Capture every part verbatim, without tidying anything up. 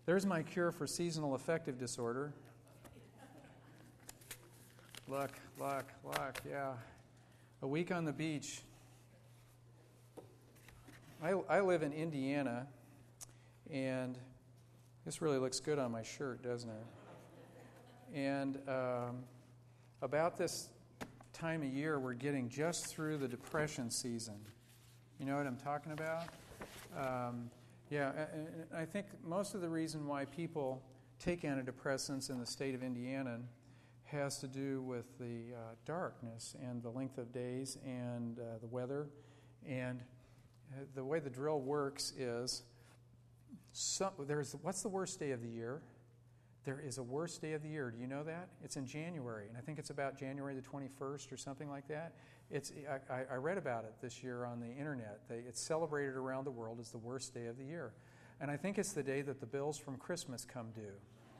There's my cure for seasonal affective disorder. Luck, luck, luck, yeah. A week on the beach. I, I live in Indiana, and this really looks good on my shirt, doesn't it? And um, about this time of year, we're getting just through the depression season. You know what I'm talking about? Um, yeah, and I think most of the reason why people take antidepressants in the state of Indiana has to do with the uh, darkness and the length of days and uh, the weather. And uh, the way the drill works is, some, there's what's the worst day of the year? There is a worst day of the year. Do you know that? It's in January, and I think it's about January the twenty-first or something like that. It's I, I read about it this year on the internet. They, it's celebrated around the world as the worst day of the year. And I think it's the day that the bills from Christmas come due.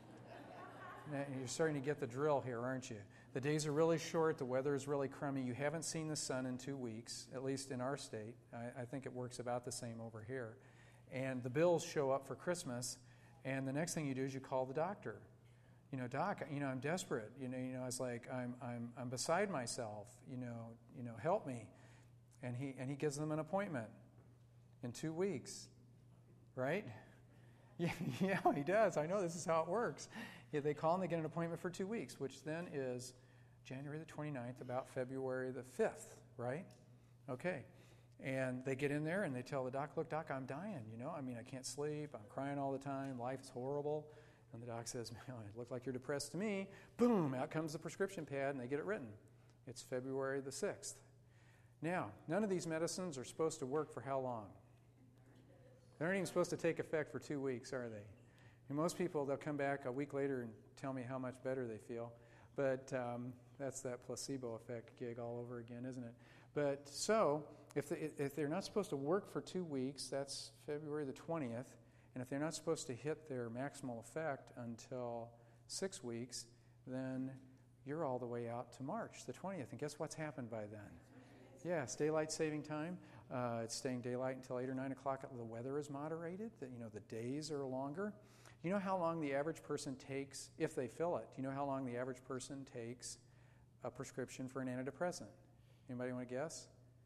Now, you're starting to get the drill here, aren't you? The days are really short. The weather is really crummy. You haven't seen the sun in two weeks, at least in our state. I, I think it works about the same over here. And the bills show up for Christmas, and the next thing you do is you call the doctor. You know, doc, you know, I'm desperate. You know, you know, it's like I'm, I'm, I'm beside myself. You know, you know, help me. And he, and he gives them an appointment in two weeks, right? Yeah, yeah, he does. I know this is how it works. Yeah, they call and they get an appointment for two weeks, which then is January the twenty-ninth, about February the fifth, right? Okay. And they get in there and they tell the doc, look, doc, I'm dying, you know. I mean, I can't sleep. I'm crying all the time. Life's horrible. And the doc says, man, it looked like you're depressed to me. Boom, out comes the prescription pad and they get it written. It's February the sixth. Now, none of these medicines are supposed to work for how long? They aren't even supposed to take effect for two weeks, are they? And most people, they'll come back a week later and tell me how much better they feel. But um, that's that placebo effect gig all over again, isn't it? But so, if, they, if they're not supposed to work for two weeks, that's February the twentieth. And if they're not supposed to hit their maximal effect until six weeks, then you're all the way out to March the twentieth. And guess what's happened by then? Yeah, it's daylight saving time. Uh, it's staying daylight until eight or nine o'clock. The weather is moderated. The, you know, the days are longer. You know how long the average person takes, if they fill it, do you know how long the average person takes a prescription for an antidepressant? Anybody want to guess?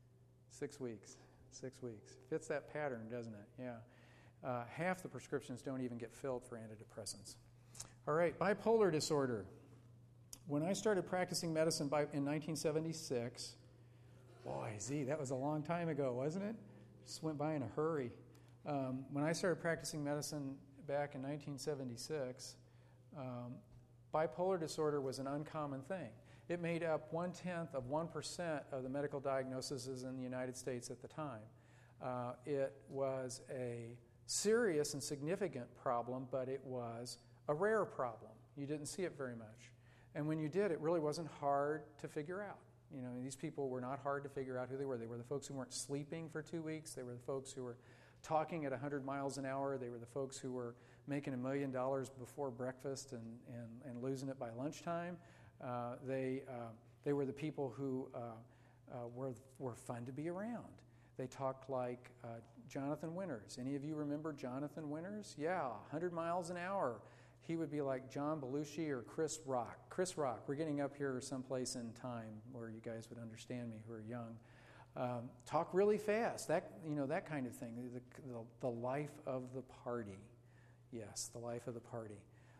Six weeks. Six weeks. Fits that pattern, doesn't it? Yeah. Uh, half the prescriptions don't even get filled for antidepressants. All right, bipolar disorder. When I started practicing medicine by, in nineteen seventy-six, boy, Z, that was a long time ago, wasn't it? Just went by in a hurry. Um, when I started practicing medicine back in nineteen seventy-six, um, bipolar disorder was an uncommon thing. It made up one-tenth of one percent of the medical diagnoses in the United States at the time. Uh, it was a serious and significant problem, but it was a rare problem. You didn't see it very much. And when you did, it really wasn't hard to figure out. You know, these people were not hard to figure out who they were. They were the folks who weren't sleeping for two weeks. They were the folks who were talking at one hundred miles an hour. They were the folks who were making a million dollars before breakfast and, and, and losing it by lunchtime. Uh, they, uh, they were the people who uh, uh, were, were fun to be around. They talked like uh, Jonathan Winters. Any of you remember Jonathan Winters? Yeah, one hundred miles an hour. He would be like John Belushi or Chris Rock. Chris Rock, we're getting up here someplace in time where you guys would understand me who are young. Um, talk really fast, that you know that kind of thing. The, the, the life of the party. Yes, the life of the party.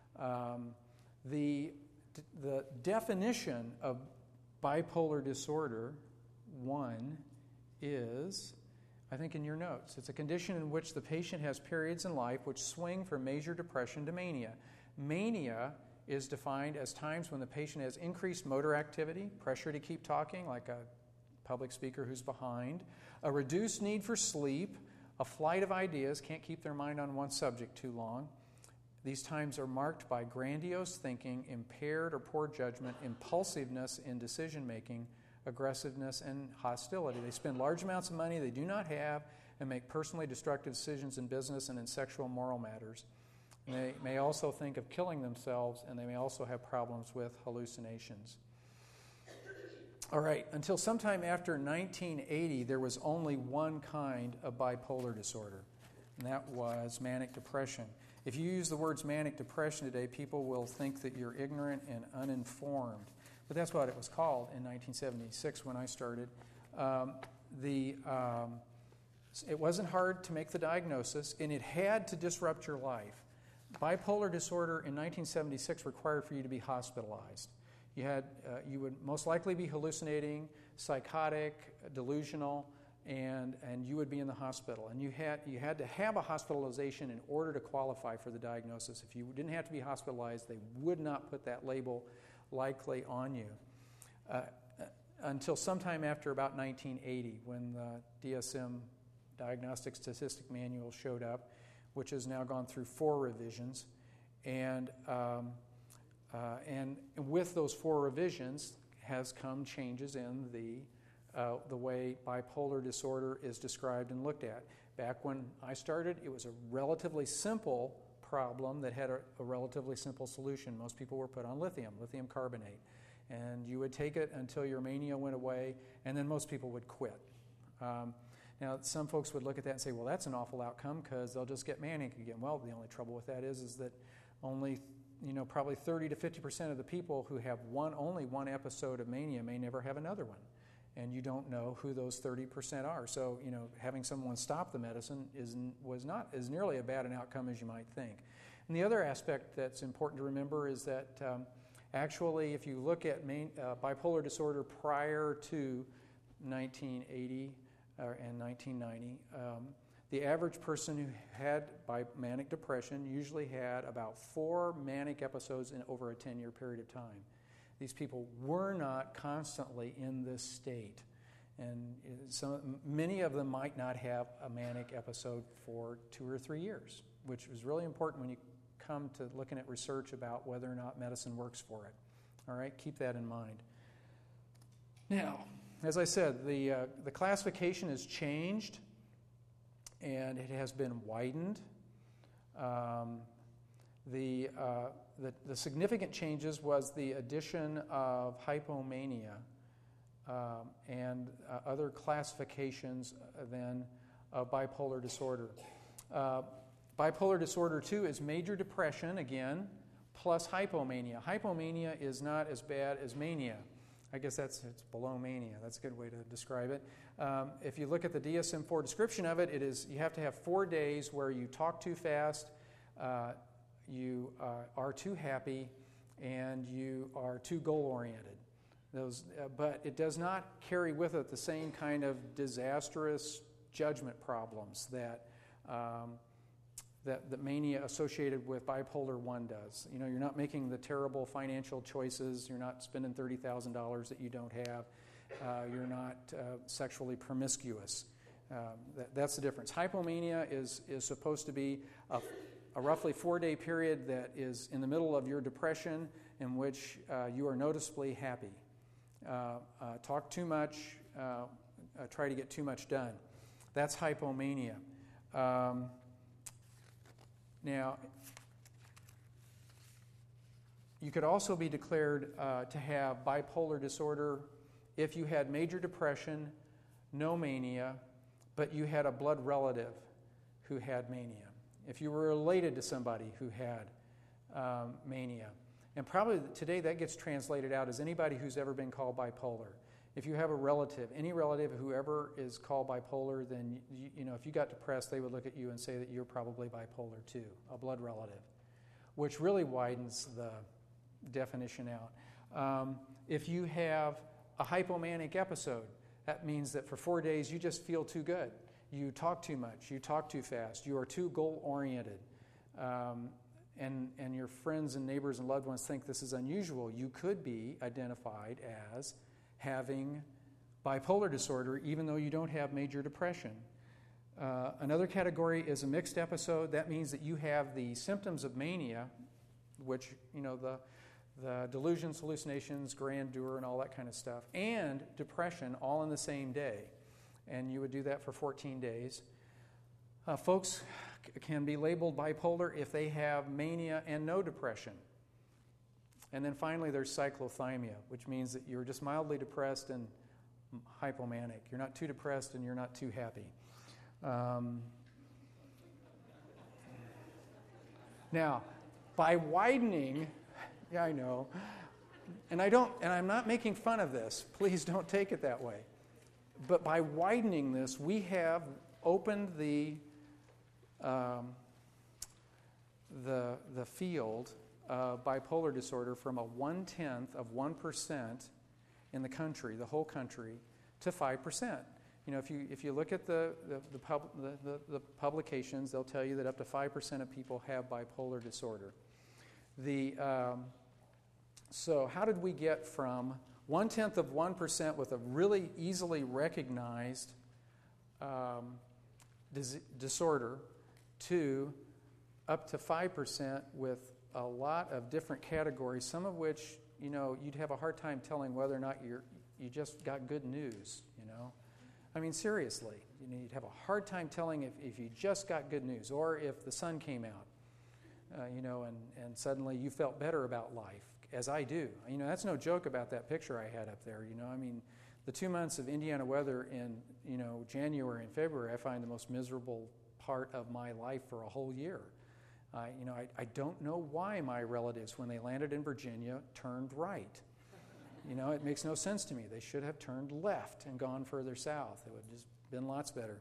Um, the, the definition of bipolar disorder, one, is, I think in your notes, it's a condition in which the patient has periods in life which swing from major depression to mania. Mania is defined as times when the patient has increased motor activity, pressure to keep talking, like a public speaker who's behind, a reduced need for sleep, a flight of ideas, can't keep their mind on one subject too long. These times are marked by grandiose thinking, impaired or poor judgment, impulsiveness in decision-making, aggressiveness, and hostility. They spend large amounts of money they do not have and make personally destructive decisions in business and in sexual and moral matters. And they may also think of killing themselves, and they may also have problems with hallucinations. All right, until sometime after nineteen eighty, there was only one kind of bipolar disorder, and that was manic depression. If you use the words manic depression today, people will think that you're ignorant and uninformed. But that's what it was called in nineteen seventy-six when I started. Um, the um, it wasn't hard to make the diagnosis, and it had to disrupt your life. Bipolar disorder in nineteen seventy-six required for you to be hospitalized. You had uh, you would most likely be hallucinating, psychotic, delusional, and and you would be in the hospital. And you had you had to have a hospitalization in order to qualify for the diagnosis. If you didn't have to be hospitalized, they would not put that label likely on you. Uh, until sometime after about nineteen eighty, when the D S M Diagnostic Statistic Manual showed up, which has now gone through four revisions. And um, uh, and with those four revisions has come changes in the uh, the way bipolar disorder is described and looked at. Back when I started, it was a relatively simple problem that had a, a relatively simple solution. Most people were put on lithium, lithium carbonate. And you would take it until your mania went away, and then most people would quit. Um, now, some folks would look at that and say, well, that's an awful outcome because they'll just get manic again. Well, the only trouble with that is, is that only, you know, probably thirty to fifty percent of the people who have one only one episode of mania may never have another one. And you don't know who those thirty percent are. So, you know, having someone stop the medicine is, was not as nearly as bad an outcome as you might think. And the other aspect that's important to remember is that um, actually, if you look at main, uh, bipolar disorder prior to nineteen eighty uh, and nineteen ninety, um, the average person who had bi- manic depression usually had about four manic episodes in over a ten-year period of time. These people were not constantly in this state. And some, many of them might not have a manic episode for two or three years, which is really important when you come to looking at research about whether or not medicine works for it. All right, keep that in mind. Now, as I said, the uh, the classification has changed, and it has been widened. Um, the, uh, the the significant changes was the addition of hypomania um, and uh, other classifications then of bipolar disorder. Uh, Bipolar disorder two is major depression, again, plus hypomania. Hypomania is not as bad as mania. I guess that's it's below mania. That's a good way to describe it. Um, if you look at the D S M four description of it, it is you have to have four days where you talk too fast, uh, you uh, are too happy, and you are too goal-oriented. Those, uh, but it does not carry with it the same kind of disastrous judgment problems that um, That, that mania associated with bipolar one does. You know, you're not making the terrible financial choices. You're not spending thirty thousand dollars that you don't have. Uh, you're not uh, sexually promiscuous. Um, that, that's the difference. Hypomania is, is supposed to be a, a roughly four-day period that is in the middle of your depression in which uh, you are noticeably happy. Uh, uh, talk too much, uh, uh, try to get too much done. That's hypomania. Um, Now, you could also be declared uh, to have bipolar disorder if you had major depression, no mania, but you had a blood relative who had mania. If you were related to somebody who had um, mania. And probably today that gets translated out as anybody who's ever been called bipolar. If you have a relative, any relative who ever is called bipolar, then, you, you know, if you got depressed, they would look at you and say that you're probably bipolar too, a blood relative, which really widens the definition out. Um, if you have a hypomanic episode, that means that for four days you just feel too good. You talk too much. You talk too fast. You are too goal-oriented. Um, and, and your friends and neighbors and loved ones think this is unusual. You could be identified as having bipolar disorder, even though you don't have major depression. Uh, another category is a mixed episode. That means that you have the symptoms of mania, which, you know, the, the delusions, hallucinations, grandeur, and all that kind of stuff, and depression all in the same day. And you would do that for fourteen days. Uh, folks c- can be labeled bipolar if they have mania and no depression. And then finally, there's cyclothymia, which means that you're just mildly depressed and hypomanic. You're not too depressed and you're not too happy. Um, Now, by widening, yeah, I know, and I don't, and I'm not making fun of this. Please don't take it that way. But by widening this, we have opened the um, the the field of bipolar disorder from a one tenth of one percent in the country, the whole country, to five percent. You know, if you if you look at the the the, pub, the, the the publications, they'll tell you that up to five percent of people have bipolar disorder. The um, so how did we get from one tenth of one percent with a really easily recognized um, dis- disorder to up to five percent with a lot of different categories, some of which, you know, you'd have a hard time telling whether or not you're you just got good news, you know. I mean, seriously, you know, you'd have a hard time telling if, if you just got good news or if the sun came out, uh, you know, and, and suddenly you felt better about life, as I do. You know, that's no joke about that picture I had up there, you know. I mean, the two months of Indiana weather in, you know, January and February, I find the most miserable part of my life for a whole year. Uh, you know, I, I don't know why my relatives, when they landed in Virginia, turned right. You know, it makes no sense to me. They should have turned left and gone further south. It would have just been lots better.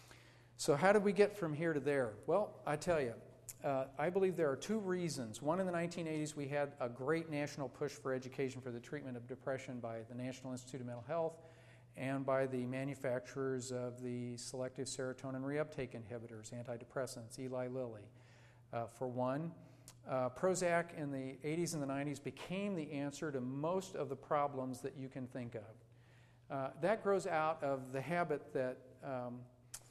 So how did we get from here to there? Well, I tell you, uh, I believe there are two reasons. One, in the nineteen eighties, we had a great national push for education for the treatment of depression by the National Institute of Mental Health and by the manufacturers of the selective serotonin reuptake inhibitors, antidepressants, Eli Lilly. Uh, for one, uh, Prozac in the eighties and the nineties became the answer to most of the problems that you can think of. Uh, that grows out of the habit that um,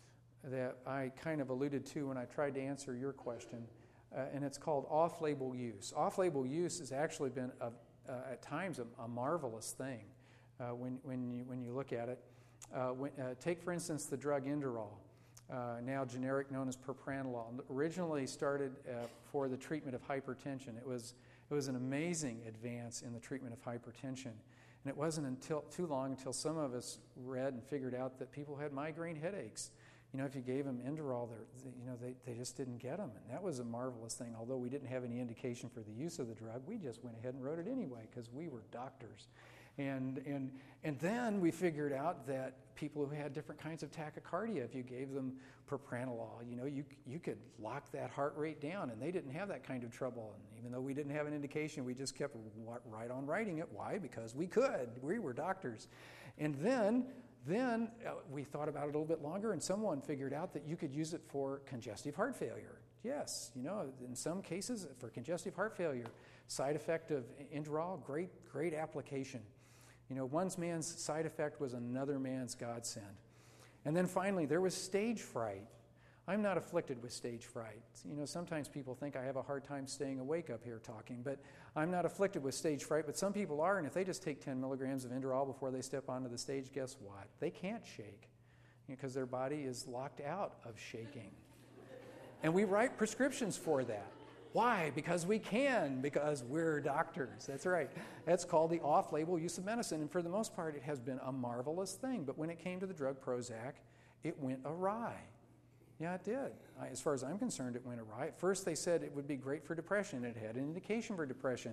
that I kind of alluded to when I tried to answer your question, uh, and it's called off-label use. Off-label use has actually been, a, uh, at times, a, a marvelous thing uh, when, when, you, when you look at it. Uh, when, uh, take, for instance, the drug Inderal. Uh, now generic known as propranolol, originally started uh, for the treatment of hypertension. It was it was an amazing advance in the treatment of hypertension, and it wasn't until too long until some of us read and figured out that people had migraine headaches. You know, if you gave them Inderal, they, you know, they, they just didn't get them, and that was a marvelous thing. Although we didn't have any indication for the use of the drug, we just went ahead and wrote it anyway because we were doctors. And and and then we figured out that people who had different kinds of tachycardia, if you gave them propranolol, you know, you you could lock that heart rate down, and they didn't have that kind of trouble. And even though we didn't have an indication, we just kept right on writing it. Why? Because we could. We were doctors. And then then uh, we thought about it a little bit longer, and someone figured out that you could use it for congestive heart failure. Yes, you know, in some cases for congestive heart failure, side effect of Inderal, great great application. You know, one man's side effect was another man's godsend. And then finally, there was stage fright. I'm not afflicted with stage fright. You know, sometimes people think I have a hard time staying awake up here talking, but I'm not afflicted with stage fright, but some people are, and if they just take ten milligrams of Inderal before they step onto the stage, guess what? They can't shake because their body is locked out of shaking. And we write prescriptions for that. Why? Because we can, because we're doctors. That's right. That's called the off-label use of medicine, and for the most part, it has been a marvelous thing. But when it came to the drug Prozac, it went awry. Yeah, it did. I, as far as I'm concerned, it went awry. At first, they said it would be great for depression. It had an indication for depression.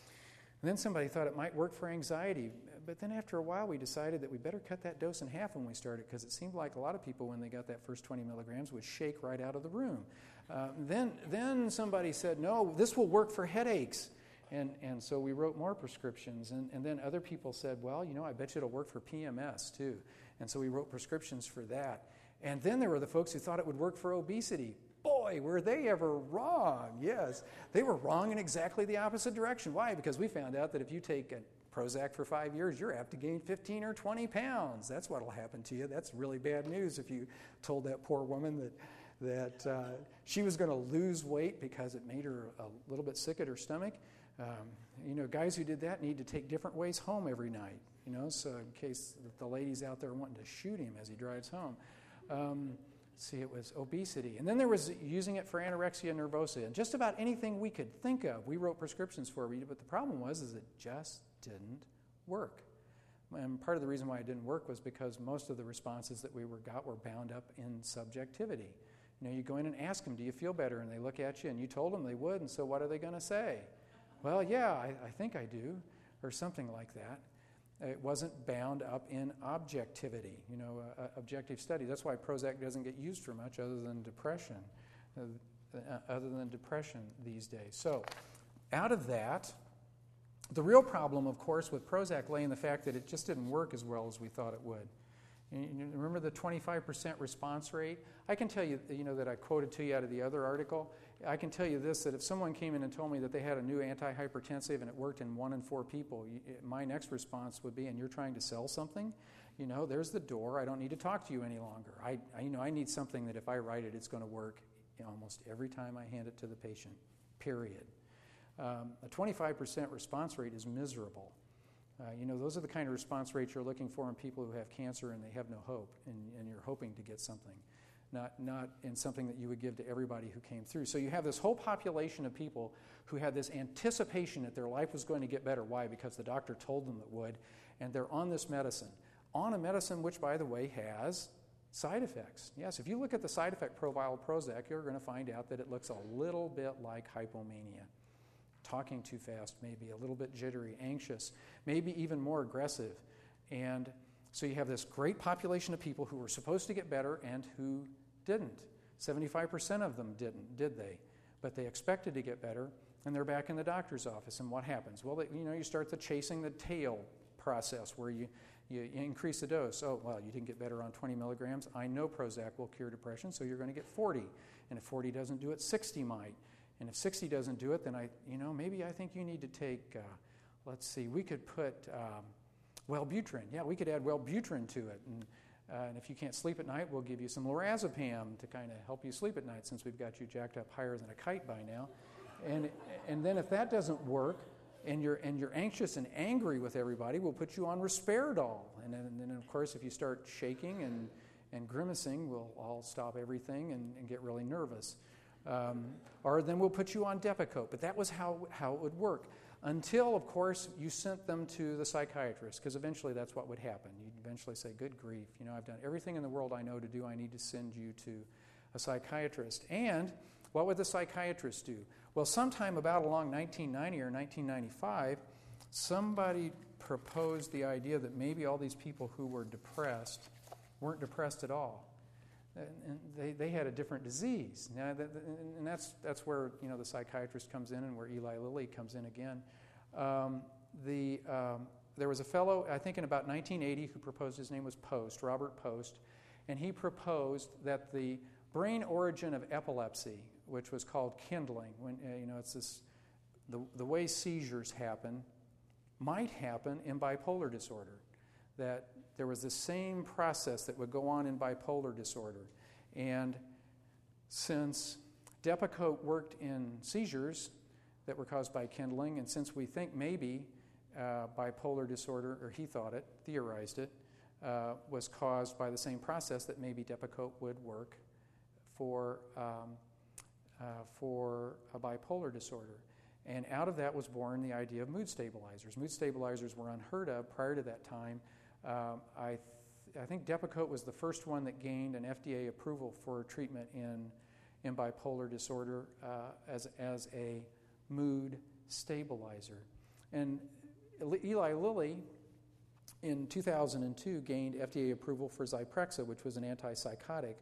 And then somebody thought it might work for anxiety. But then after a while, we decided that we better cut that dose in half when we started, because it seemed like a lot of people, when they got that first twenty milligrams, would shake right out of the room. Uh, then then somebody said, no, this will work for headaches. And and so we wrote more prescriptions. And, and then other people said, well, you know, I bet you it'll work for P M S too. And so we wrote prescriptions for that. And then there were the folks who thought it would work for obesity. Boy, were they ever wrong. Yes, they were wrong in exactly the opposite direction. Why? Because we found out that if you take a Prozac for five years, you're apt to gain fifteen or twenty pounds. That's what will happen to you. That's really bad news if you told that poor woman that that uh, she was going to lose weight because it made her a little bit sick at her stomach. Um, you know, guys who did that need to take different ways home every night, you know, so in case the ladies out there wanting to shoot him as he drives home. Um, see, it was obesity. And then there was using it for anorexia nervosa. And just about anything we could think of, we wrote prescriptions for. But the problem was is it just didn't work. And part of the reason why it didn't work was because most of the responses that we were got were bound up in subjectivity. You know, you go in and ask them, do you feel better? And they look at you, and you told them they would, and so what are they going to say? Well, yeah, I, I think I do, or something like that. It wasn't bound up in objectivity, you know, uh, objective study. That's why Prozac doesn't get used for much other than depression, uh, uh, other than depression these days. So, out of that, the real problem, of course, with Prozac lay in the fact that it just didn't work as well as we thought it would. You remember the twenty-five percent response rate? I can tell you, you know, that I quoted to you out of the other article. I can tell you this, that if someone came in and told me that they had a new antihypertensive and it worked in one in four people, my next response would be, and you're trying to sell something? You know, there's the door. I don't need to talk to you any longer. I, I you know, I need something that if I write it, it's going to work almost every time I hand it to the patient, period. Um, a twenty-five percent response rate is miserable. Uh, you know, those are the kind of response rates you're looking for in people who have cancer and they have no hope, and, and you're hoping to get something, not, not in something that you would give to everybody who came through. So you have this whole population of people who had this anticipation that their life was going to get better. Why? Because the doctor told them it would, and they're on this medicine. On a medicine which, by the way, has side effects. Yes, if you look at the side effect profile of Prozac, you're going to find out that it looks a little bit like hypomania. Talking too fast, maybe a little bit jittery, anxious, maybe even more aggressive. And so you have this great population of people who were supposed to get better and who didn't. seventy-five percent of them didn't, did they? But they expected to get better, and they're back in the doctor's office. And what happens? Well, they, you know, you start the chasing the tail process where you, you, you increase the dose. Oh, well, you didn't get better on twenty milligrams. I know Prozac will cure depression, so you're going to get forty. And if forty doesn't do it, sixty might. And if sixty doesn't do it, then I, you know, maybe I think you need to take, uh, let's see, we could put um, Wellbutrin. Yeah, we could add Wellbutrin to it. And, uh, and if you can't sleep at night, we'll give you some lorazepam to kind of help you sleep at night, since we've got you jacked up higher than a kite by now. And and then if that doesn't work, and you're and you're anxious and angry with everybody, we'll put you on Risperidol. And then, and then of course, if you start shaking and, and grimacing, we'll all stop everything and, and get really nervous. Um, or then we'll put you on Depakote. But that was how, how it would work. Until, of course, you sent them to the psychiatrist, because eventually that's what would happen. You'd eventually say, good grief, you know, I've done everything in the world I know to do. I need to send you to a psychiatrist. And what would the psychiatrist do? Well, sometime about along nineteen ninety or nineteen ninety-five, somebody proposed the idea that maybe all these people who were depressed weren't depressed at all. And they, they had a different disease. Now, and that's that's where, you know, the psychiatrist comes in, and where Eli Lilly comes in again. Um, the um, there was a fellow, I think in about nineteen eighty, who proposed. His name was Post, Robert Post, and he proposed that the brain origin of epilepsy, which was called kindling, when uh, you know it's this the the way seizures happen, might happen in bipolar disorder. That there was the same process that would go on in bipolar disorder. And since Depakote worked in seizures that were caused by kindling, and since we think maybe uh, bipolar disorder, or he thought it, theorized it, uh, was caused by the same process, that maybe Depakote would work for, um, uh, for a bipolar disorder. And out of that was born the idea of mood stabilizers. Mood stabilizers were unheard of prior to that time. Um, I, th- I think Depakote was the first one that gained an F D A approval for treatment in, in bipolar disorder uh, as, as a mood stabilizer. And Eli Lilly, in two thousand two, gained F D A approval for Zyprexa, which was an antipsychotic,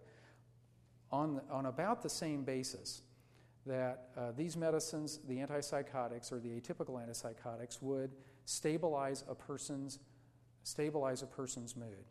on, the, on about the same basis, that uh, these medicines, the antipsychotics or the atypical antipsychotics, would stabilize a person's stabilize a person's mood.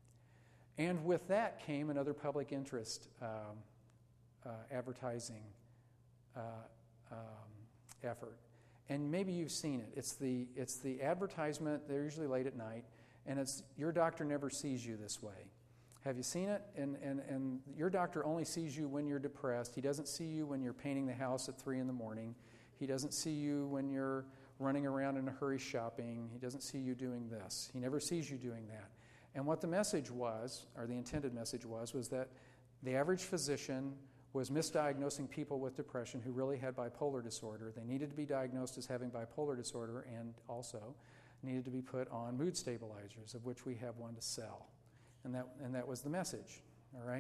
And with that came another public interest um, uh, advertising uh, um, effort. And maybe you've seen it. It's the it's the advertisement. They're usually late at night, and it's your doctor never sees you this way. Have you seen it? And, and, and your doctor only sees you when you're depressed. He doesn't see you when you're painting the house at three in the morning. He doesn't see you when you're running around in a hurry shopping. He doesn't see you doing this. He never sees you doing that. And what the message was, or the intended message was, was that the average physician was misdiagnosing people with depression who really had bipolar disorder. They needed to be diagnosed as having bipolar disorder, and also needed to be put on mood stabilizers, of which we have one to sell. And that and that was the message, all right?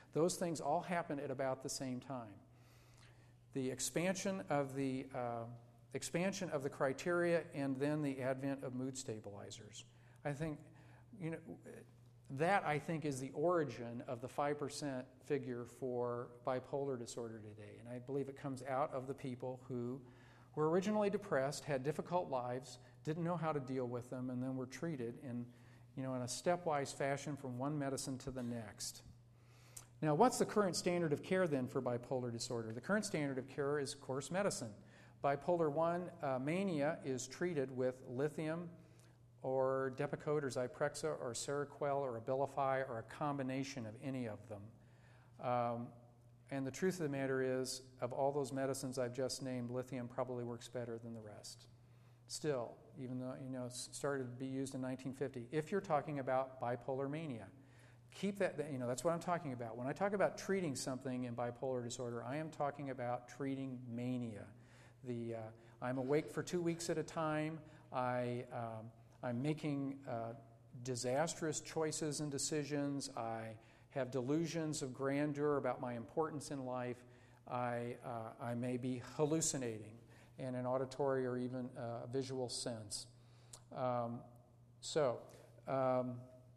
Those things all happen at about the same time. The expansion of the uh, expansion of the criteria and then the advent of mood stabilizers. I think, you know, that I think is the origin of the five percent figure for bipolar disorder today. And I believe it comes out of the people who were originally depressed, had difficult lives, didn't know how to deal with them, and then were treated in, you know, in a stepwise fashion from one medicine to the next. Now, what's the current standard of care then for bipolar disorder? The current standard of care is, of course, medicine. Bipolar one uh, mania is treated with lithium or Depakote or Zyprexa or Seroquel or Abilify or a combination of any of them. Um, and the truth of the matter is, of all those medicines I've just named, lithium probably works better than the rest. Still, even though, you know, it started to be used in nineteen fifty. If you're talking about bipolar mania, keep that, you know, that's what I'm talking about. When I talk about treating something in bipolar disorder, I am talking about treating mania. The uh, I'm awake for two weeks at a time. I, um, I'm making uh, disastrous choices and decisions. I have delusions of grandeur about my importance in life. I, uh, I may be hallucinating in an auditory or even uh, visual sense. Um, so, um,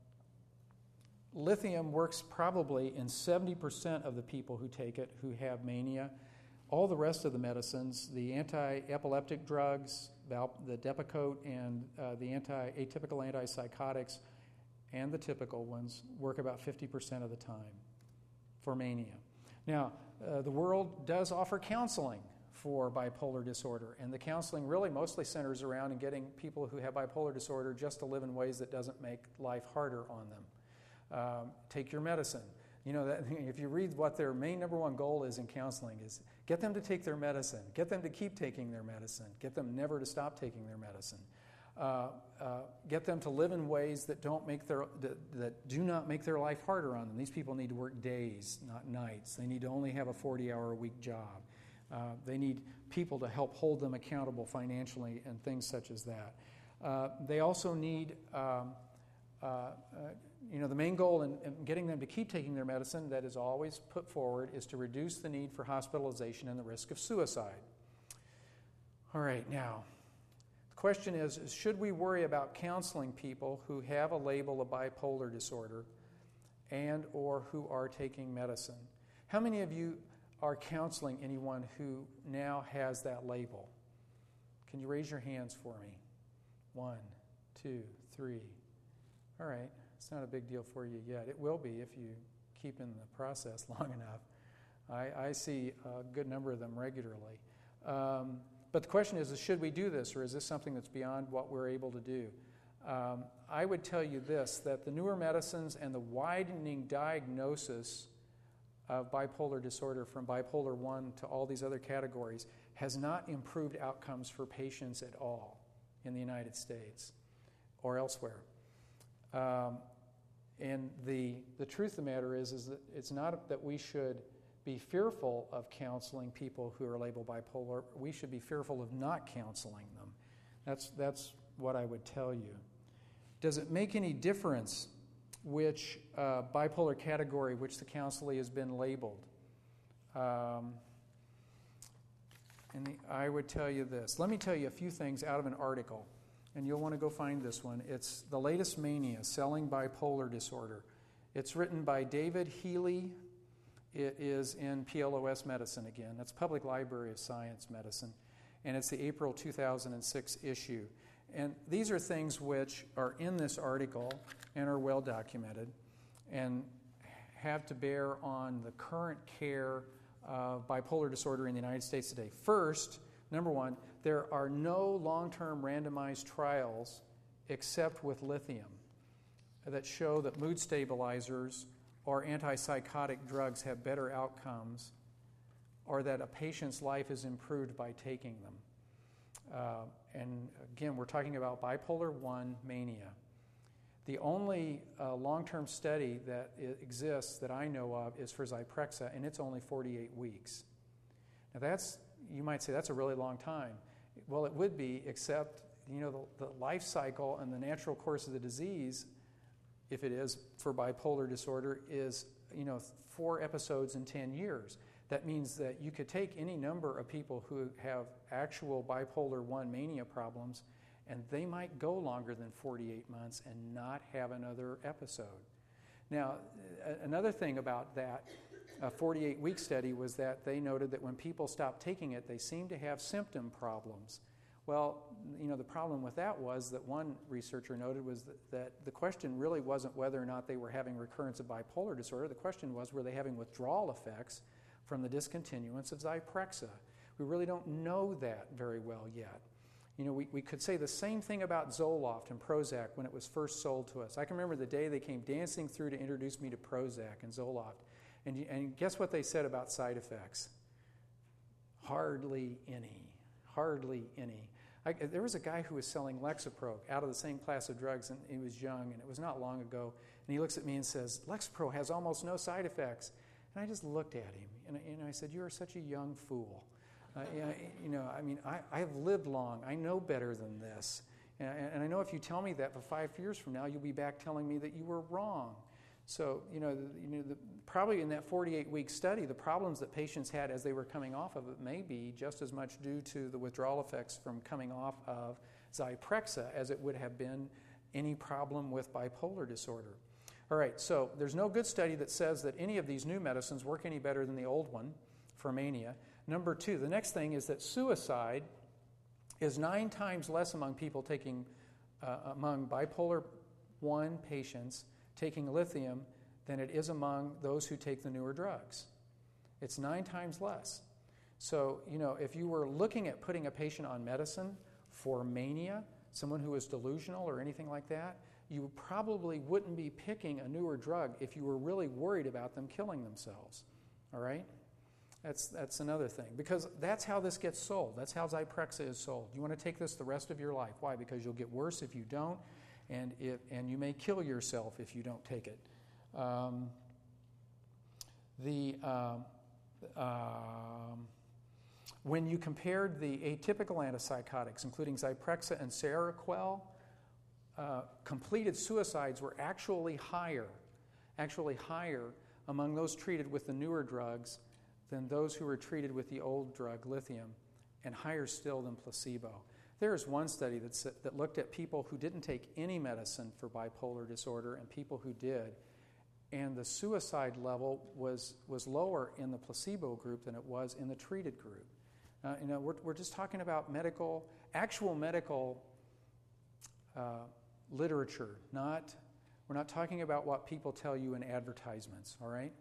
lithium works probably in seventy percent of the people who take it who have mania. All the rest of the medicines, the anti-epileptic drugs, the Depakote and uh, the anti-atypical antipsychotics, and the typical ones, work about fifty percent of the time for mania. Now, uh, the world does offer counseling for bipolar disorder, and the counseling really mostly centers around in getting people who have bipolar disorder just to live in ways that doesn't make life harder on them. Um, take your medicine. You know, that, if you read what their main number one goal is in counseling is get them to take their medicine, get them to keep taking their medicine, get them never to stop taking their medicine, uh, uh, get them to live in ways that don't make their that, that do not make their life harder on them. These people need to work days, not nights. They need to only have a forty-hour-a-week job. Uh, they need people to help hold them accountable financially and things such as that. Uh, they also need. Um, uh, uh, You know, the main goal in, in getting them to keep taking their medicine that is always put forward is to reduce the need for hospitalization and the risk of suicide. All right, now, the question is, is should we worry about counseling people who have a label of bipolar disorder and or who are taking medicine? How many of you are counseling anyone who now has that label? Can you raise your hands for me? One, two, three. All right. It's not a big deal for you yet. It will be if you keep in the process long enough. I, I see a good number of them regularly. Um, but the question is, is, should we do this, or is this something that's beyond what we're able to do? Um, I would tell you this, that the newer medicines and the widening diagnosis of bipolar disorder from bipolar one to all these other categories has not improved outcomes for patients at all in the United States or elsewhere. Um, and the the truth of the matter is, is that it's not that we should be fearful of counseling people who are labeled bipolar. We should be fearful of not counseling them. That's that's what I would tell you. Does it make any difference which uh, bipolar category which the counselee has been labeled? Um, and the, I would tell you this. Let me tell you a few things out of an article. And you'll want to go find this one. It's The Latest Mania, Selling Bipolar Disorder. It's written by David Healy. It is in P L O S Medicine again. That's Public Library of Science Medicine. And it's the April two thousand six issue. And these are things which are in this article and are well documented and have to bear on the current care of bipolar disorder in the United States today. First, number one, there are no long-term randomized trials except with lithium that show that mood stabilizers or antipsychotic drugs have better outcomes or that a patient's life is improved by taking them. Uh, and again, we're talking about bipolar one mania. The only uh, long-term study that exists that I know of is for Zyprexa, and it's only forty-eight weeks. Now that's, you might say, that's a really long time. Well, it would be, except, you know, the, the life cycle and the natural course of the disease, if it is for bipolar disorder, is you know, four episodes in ten years. That means that you could take any number of people who have actual bipolar one mania problems, and they might go longer than forty-eight months and not have another episode. Now, another thing about that uh, forty-eight week study was that they noted that when people stopped taking it, they seemed to have symptom problems. Well, you know, the problem with that was that one researcher noted was that, that the question really wasn't whether or not they were having recurrence of bipolar disorder. The question was, were they having withdrawal effects from the discontinuance of Zyprexa? We really don't know that very well yet. You know, we, we could say the same thing about Zoloft and Prozac when it was first sold to us. I can remember the day they came dancing through to introduce me to Prozac and Zoloft. And, and guess what they said about side effects? Hardly any. Hardly any. I, there was a guy who was selling Lexapro out of the same class of drugs, and he was young, and it was not long ago. And he looks at me and says, Lexapro has almost no side effects. And I just looked at him, and, and I said, you are such a young fool. Uh, you know, I mean, I, I have lived long. I know better than this. And, and I know if you tell me that for five years from now, you'll be back telling me that you were wrong. So, you know, the, you know the, probably in that forty-eight week study, the problems that patients had as they were coming off of it may be just as much due to the withdrawal effects from coming off of Zyprexa as it would have been any problem with bipolar disorder. All right, so there's no good study that says that any of these new medicines work any better than the old one for mania. Number two, the next thing is that suicide is nine times less among people taking, uh, among bipolar one patients taking lithium than it is among those who take the newer drugs. It's nine times less. So, you know, if you were looking at putting a patient on medicine for mania, someone who is delusional or anything like that, you probably wouldn't be picking a newer drug if you were really worried about them killing themselves. All right? That's that's another thing. Because that's how this gets sold. That's how Zyprexa is sold. You want to take this the rest of your life. Why? Because you'll get worse if you don't, and it, and you may kill yourself if you don't take it. Um, the um, um, when you compared the atypical antipsychotics, including Zyprexa and Seroquel, uh, completed suicides were actually higher, actually higher among those treated with the newer drugs than those who were treated with the old drug, lithium, and higher still than placebo. There is one study that's, that looked at people who didn't take any medicine for bipolar disorder and people who did, and the suicide level was, was lower in the placebo group than it was in the treated group. Uh, you know, we're, we're just talking about medical, actual medical uh, literature, not, we're not talking about what people tell you in advertisements, all right?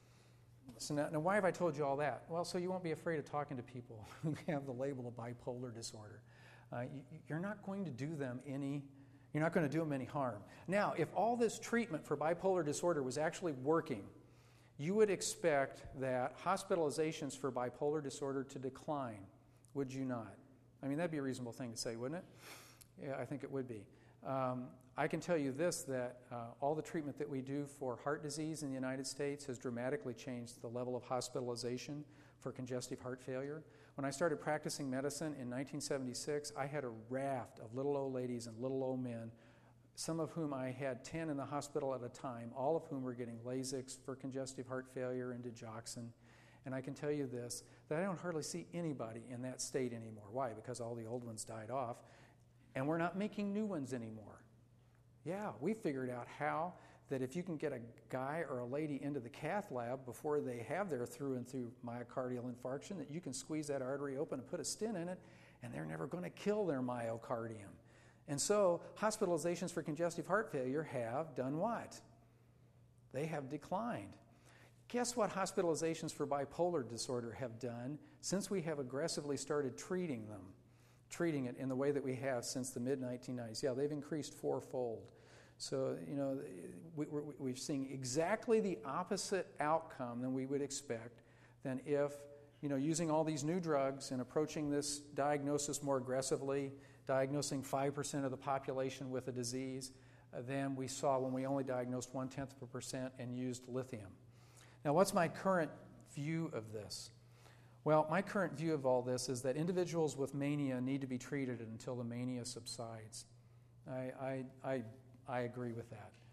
So now, now, why have I told you all that? Well, so you won't be afraid of talking to people who have the label of bipolar disorder. Uh, you, you're not going to do them any, you're not going to do them any harm. Now, if all this treatment for bipolar disorder was actually working, you would expect that hospitalizations for bipolar disorder to decline, would you not? I mean, that'd be a reasonable thing to say, wouldn't it? Yeah, I think it would be. Um, I can tell you this, that uh, all the treatment that we do for heart disease in the United States has dramatically changed the level of hospitalization for congestive heart failure. When I started practicing medicine in nineteen seventy-six, I had a raft of little old ladies and little old men, some of whom I had ten in the hospital at a time, all of whom were getting Lasix for congestive heart failure and digoxin. And I can tell you this, that I don't hardly see anybody in that state anymore. Why? Because all the old ones died off, and we're not making new ones anymore. Yeah, we figured out how that if you can get a guy or a lady into the cath lab before they have their through and through myocardial infarction, that you can squeeze that artery open and put a stent in it, and they're never going to kill their myocardium. And so hospitalizations for congestive heart failure have done what? They have declined. Guess what hospitalizations for bipolar disorder have done since we have aggressively started treating them? treating it in the way that we have since the mid nineteen nineties. Yeah, they've increased fourfold. So, you know, we, we're, we're seeing exactly the opposite outcome than we would expect than if, you know, using all these new drugs and approaching this diagnosis more aggressively, diagnosing five percent of the population with a disease, uh, than we saw when we only diagnosed one-tenth of a percent and used lithium. Now, what's my current view of this? Well, my current view of all this is that individuals with mania need to be treated until the mania subsides. I, I, I, I agree with that.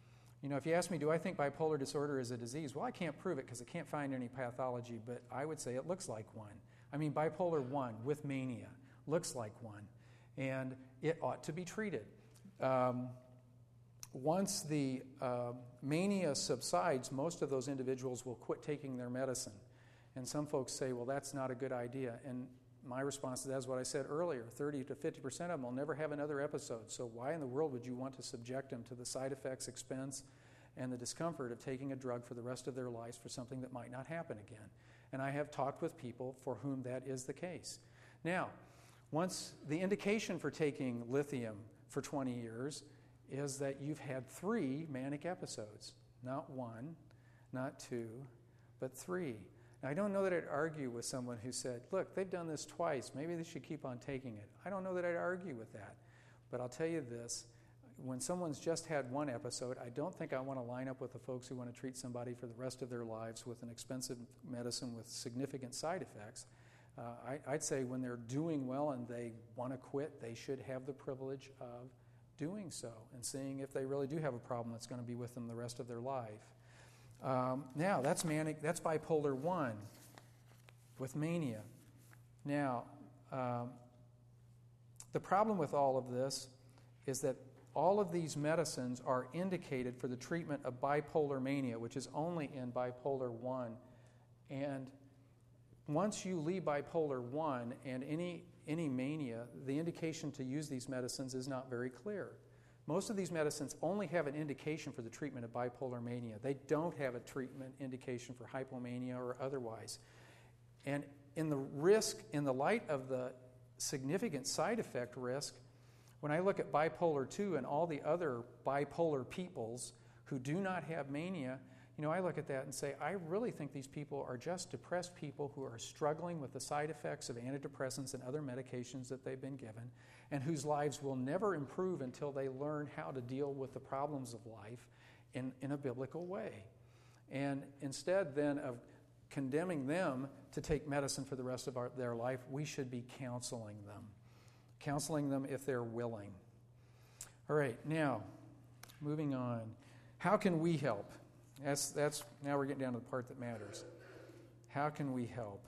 You know, if you ask me, do I think bipolar disorder is a disease? Well, I can't prove it because I can't find any pathology, but I would say it looks like one. I mean, bipolar one with mania looks like one, and it ought to be treated. Um, once the uh, mania subsides, most of those individuals will quit taking their medicine. And some folks say, well, that's not a good idea. And my response to that is what I said earlier. thirty to fifty percent of them will never have another episode. So why in the world would you want to subject them to the side effects, expense, and the discomfort of taking a drug for the rest of their lives for something that might not happen again? And I have talked with people for whom that is the case. Now, once the indication for taking lithium for twenty years is that you've had three manic episodes. Not one, not two, but three. Now, I don't know that I'd argue with someone who said, look, they've done this twice. Maybe they should keep on taking it. I don't know that I'd argue with that. But I'll tell you this. When someone's just had one episode, I don't think I want to line up with the folks who want to treat somebody for the rest of their lives with an expensive medicine with significant side effects. Uh, I, I'd say when they're doing well and they want to quit, they should have the privilege of doing so and seeing if they really do have a problem that's going to be with them the rest of their life. Um, now, that's manic. That's bipolar one with mania. Now, um, the problem with all of this is that all of these medicines are indicated for the treatment of bipolar mania, which is only in bipolar one. And once you leave bipolar one and any, any mania, the indication to use these medicines is not very clear. Most of these medicines only have an indication for the treatment of bipolar mania. They don't have a treatment indication for hypomania or otherwise. And in the risk, in the light of the significant side effect risk, when I look at bipolar two and all the other bipolar peoples who do not have mania, you know, I look at that and say, I really think these people are just depressed people who are struggling with the side effects of antidepressants and other medications that they've been given, and whose lives will never improve until they learn how to deal with the problems of life in, in a biblical way. And instead then of condemning them to take medicine for the rest of our, their life, we should be counseling them. Counseling them if they're willing. All right, now, moving on. How can we help? That's, that's, now we're getting down to the part that matters. How can we help?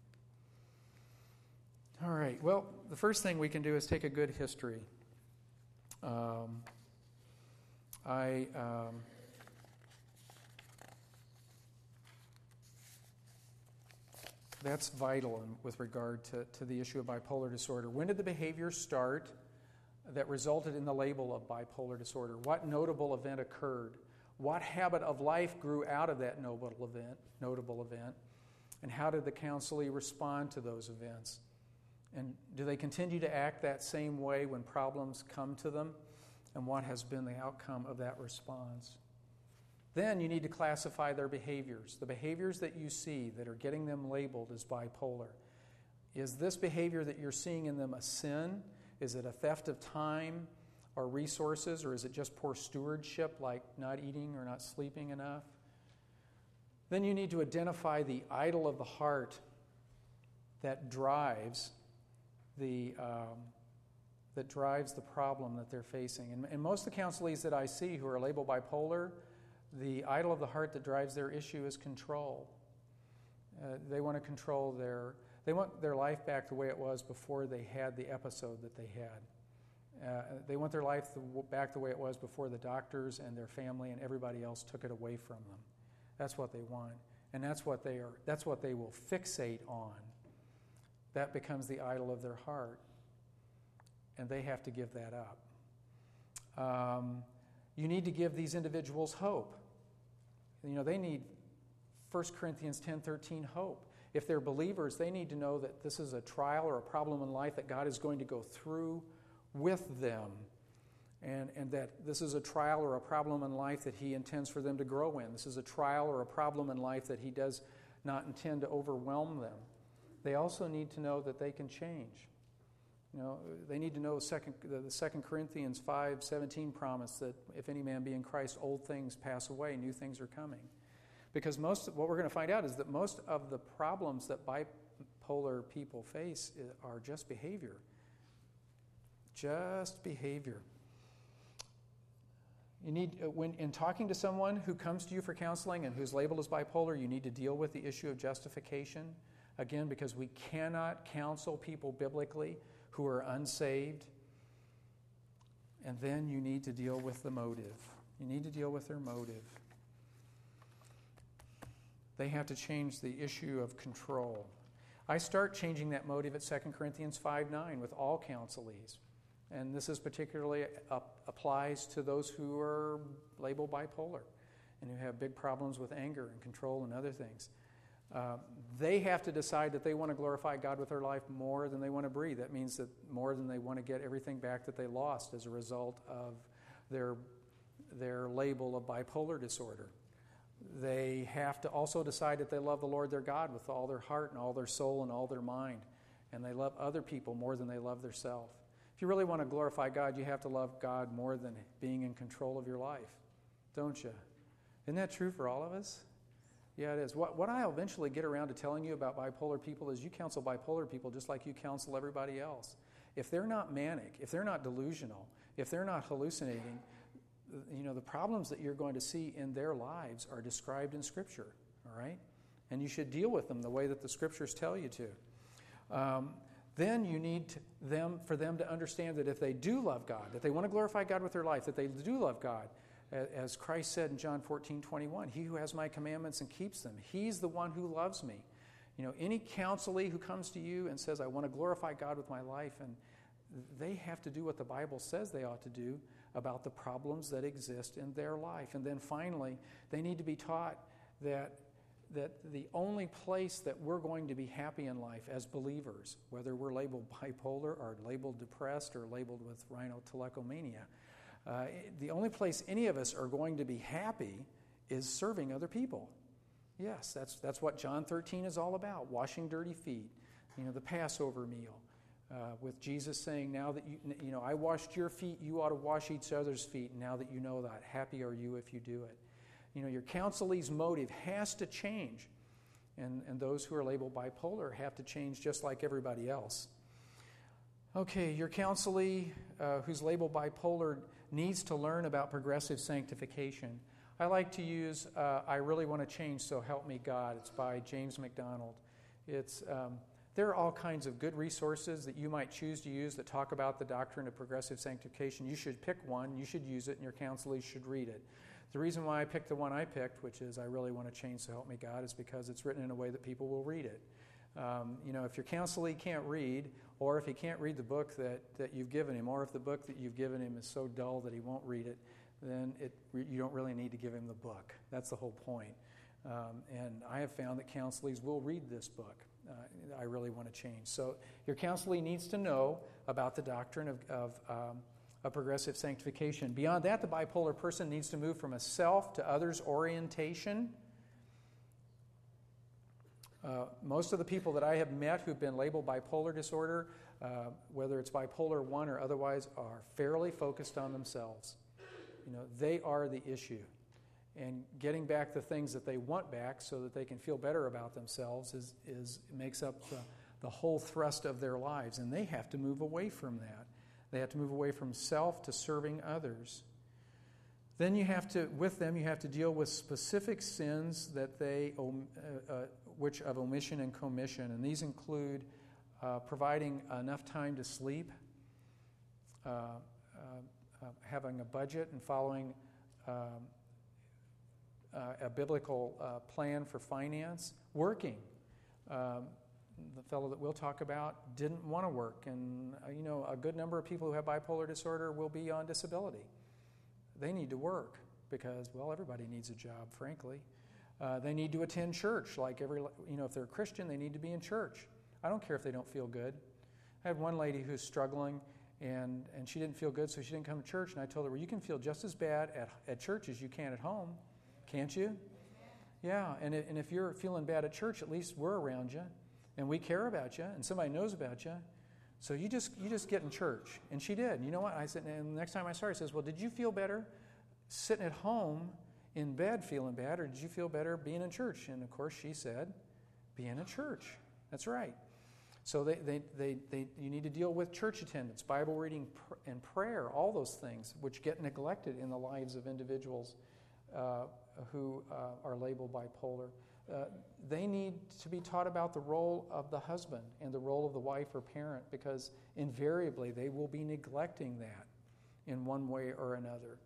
All right, well, the first thing we can do is take a good history. Um, I... Um, That's vital in, with regard to, to the issue of bipolar disorder. When did the behavior start that resulted in the label of bipolar disorder? What notable event occurred? What habit of life grew out of that notable event, notable event? And how did the counselee respond to those events? And do they continue to act that same way when problems come to them? And what has been the outcome of that response? Then you need to classify their behaviors. The behaviors that you see that are getting them labeled as bipolar. Is this behavior that you're seeing in them a sin? Is it a theft of time or resources? Or is it just poor stewardship, like not eating or not sleeping enough? Then you need to identify the idol of the heart that drives the, um, that drives the problem that they're facing. And, and most of the counselees that I see who are labeled bipolar, the idol of the heart that drives their issue is control. Uh, they want to control their, they want their life back the way it was before they had the episode that they had. Uh, they want their life the, back the way it was before the doctors and their family and everybody else took it away from them. That's what they want. And that's what they are, that's what they will fixate on. That becomes the idol of their heart. And they have to give that up. Um, you need to give these individuals hope. You know, they need First Corinthians ten thirteen hope. If they're believers, they need to know that this is a trial or a problem in life that God is going to go through with them. And, and that this is a trial or a problem in life that He intends for them to grow in. This is a trial or a problem in life that He does not intend to overwhelm them. They also need to know that they can change. You know, they need to know second, the Second Corinthians five seventeen promise that if any man be in Christ, old things pass away, new things are coming. Because most what we're going to find out is that most of the problems that bipolar people face are just behavior. Just behavior. You need, uh, when in talking to someone who comes to you for counseling and who's labeled as bipolar, you need to deal with the issue of justification. Again, because we cannot counsel people biblically who are unsaved. And then you need to deal with the motive. You need to deal with their motive. They have to change the issue of control. I start changing that motive at Second Corinthians five nine with all counselees. And this is particularly up, applies to those who are labeled bipolar and who have big problems with anger and control and other things. Uh, they have to decide that they want to glorify God with their life more than they want to breathe. That means that more than they want to get everything back that they lost as a result of their, their label of bipolar disorder. They have to also decide that they love the Lord their God with all their heart and all their soul and all their mind. And they love other people more than they love themselves. If you really want to glorify God, you have to love God more than being in control of your life, don't you? Isn't that true for all of us? Yeah, it is. What, what I'll eventually get around to telling you about bipolar people is you counsel bipolar people just like you counsel everybody else. If they're not manic, if they're not delusional, if they're not hallucinating, you know, the problems that you're going to see in their lives are described in Scripture, all right? And you should deal with them the way that the Scriptures tell you to. Um, then you need to them for them to understand that if they do love God, that they want to glorify God with their life, that they do love God, as Christ said in John fourteen twenty-one, he who has my commandments and keeps them, he's the one who loves me. You know, any counselee who comes to you and says, I want to glorify God with my life, and they have to do what the Bible says they ought to do about the problems that exist in their life. And then finally, they need to be taught that that the only place that we're going to be happy in life as believers, whether we're labeled bipolar or labeled depressed or labeled with rhinotolecomania, uh, the only place any of us are going to be happy is serving other people. Yes, that's that's what John thirteen is all about, washing dirty feet, you know, the Passover meal, uh, with Jesus saying, now that you, you know, I washed your feet, you ought to wash each other's feet, and now that you know that, happy are you if you do it. You know, your counselee's motive has to change. And, and those who are labeled bipolar have to change just like everybody else. Okay, your counselee uh, who's labeled bipolar needs to learn about progressive sanctification. I like to use uh, I Really Want to Change, So Help Me God. It's by James MacDonald. It's, um, there are all kinds of good resources that you might choose to use that talk about the doctrine of progressive sanctification. You should pick one, you should use it, and your counselee should read it. The reason why I picked the one I picked, which is I Really Want to Change, So Help Me God, is because it's written in a way that people will read it. Um, you know, if your counselee can't read, or if he can't read the book that, that you've given him, or if the book that you've given him is so dull that he won't read it, then it, you don't really need to give him the book. That's the whole point. Um, and I have found that counselees will read this book. Uh, I Really Want to Change. So your counselee needs to know about the doctrine of, of um, of progressive sanctification. Beyond that, the bipolar person needs to move from a self to others orientation. Uh, most of the people that I have met who've been labeled bipolar disorder, uh, whether it's bipolar one or otherwise, are fairly focused on themselves. You know, they are the issue. And getting back the things that they want back so that they can feel better about themselves is, is makes up the, the whole thrust of their lives. And they have to move away from that. They have to move away from self to serving others. Then you have to, with them, you have to deal with specific sins that they, uh, uh, which of omission and commission, and these include uh, providing enough time to sleep, uh, uh, uh, having a budget and following um, uh, a biblical uh, plan for finance, working. Um, The fellow that we'll talk about didn't want to work, and uh, you know, a good number of people who have bipolar disorder will be on disability. They need to work because, well, everybody needs a job, frankly. Uh, they need to attend church, like every, you know, if they're a Christian, they need to be in church. I don't care if they don't feel good. I had one lady who's struggling, and and she didn't feel good, so she didn't come to church. And I told her, well, you can feel just as bad at at church as you can at home, can't you? Yeah, and it, and if you're feeling bad at church, at least we're around you. And we care about you, and somebody knows about you. So you just you just get in church. And she did. And you know what? I said, and the next time I saw her, I says, well, did you feel better sitting at home in bed feeling bad, or did you feel better being in church? And of course she said, being in church. That's right. So they, they, they, they, you need to deal with church attendance, Bible reading, pr- and prayer, all those things which get neglected in the lives of individuals uh, who uh, are labeled bipolar. Uh, they need to be taught about the role of the husband and the role of the wife or parent, because invariably they will be neglecting that in one way or another.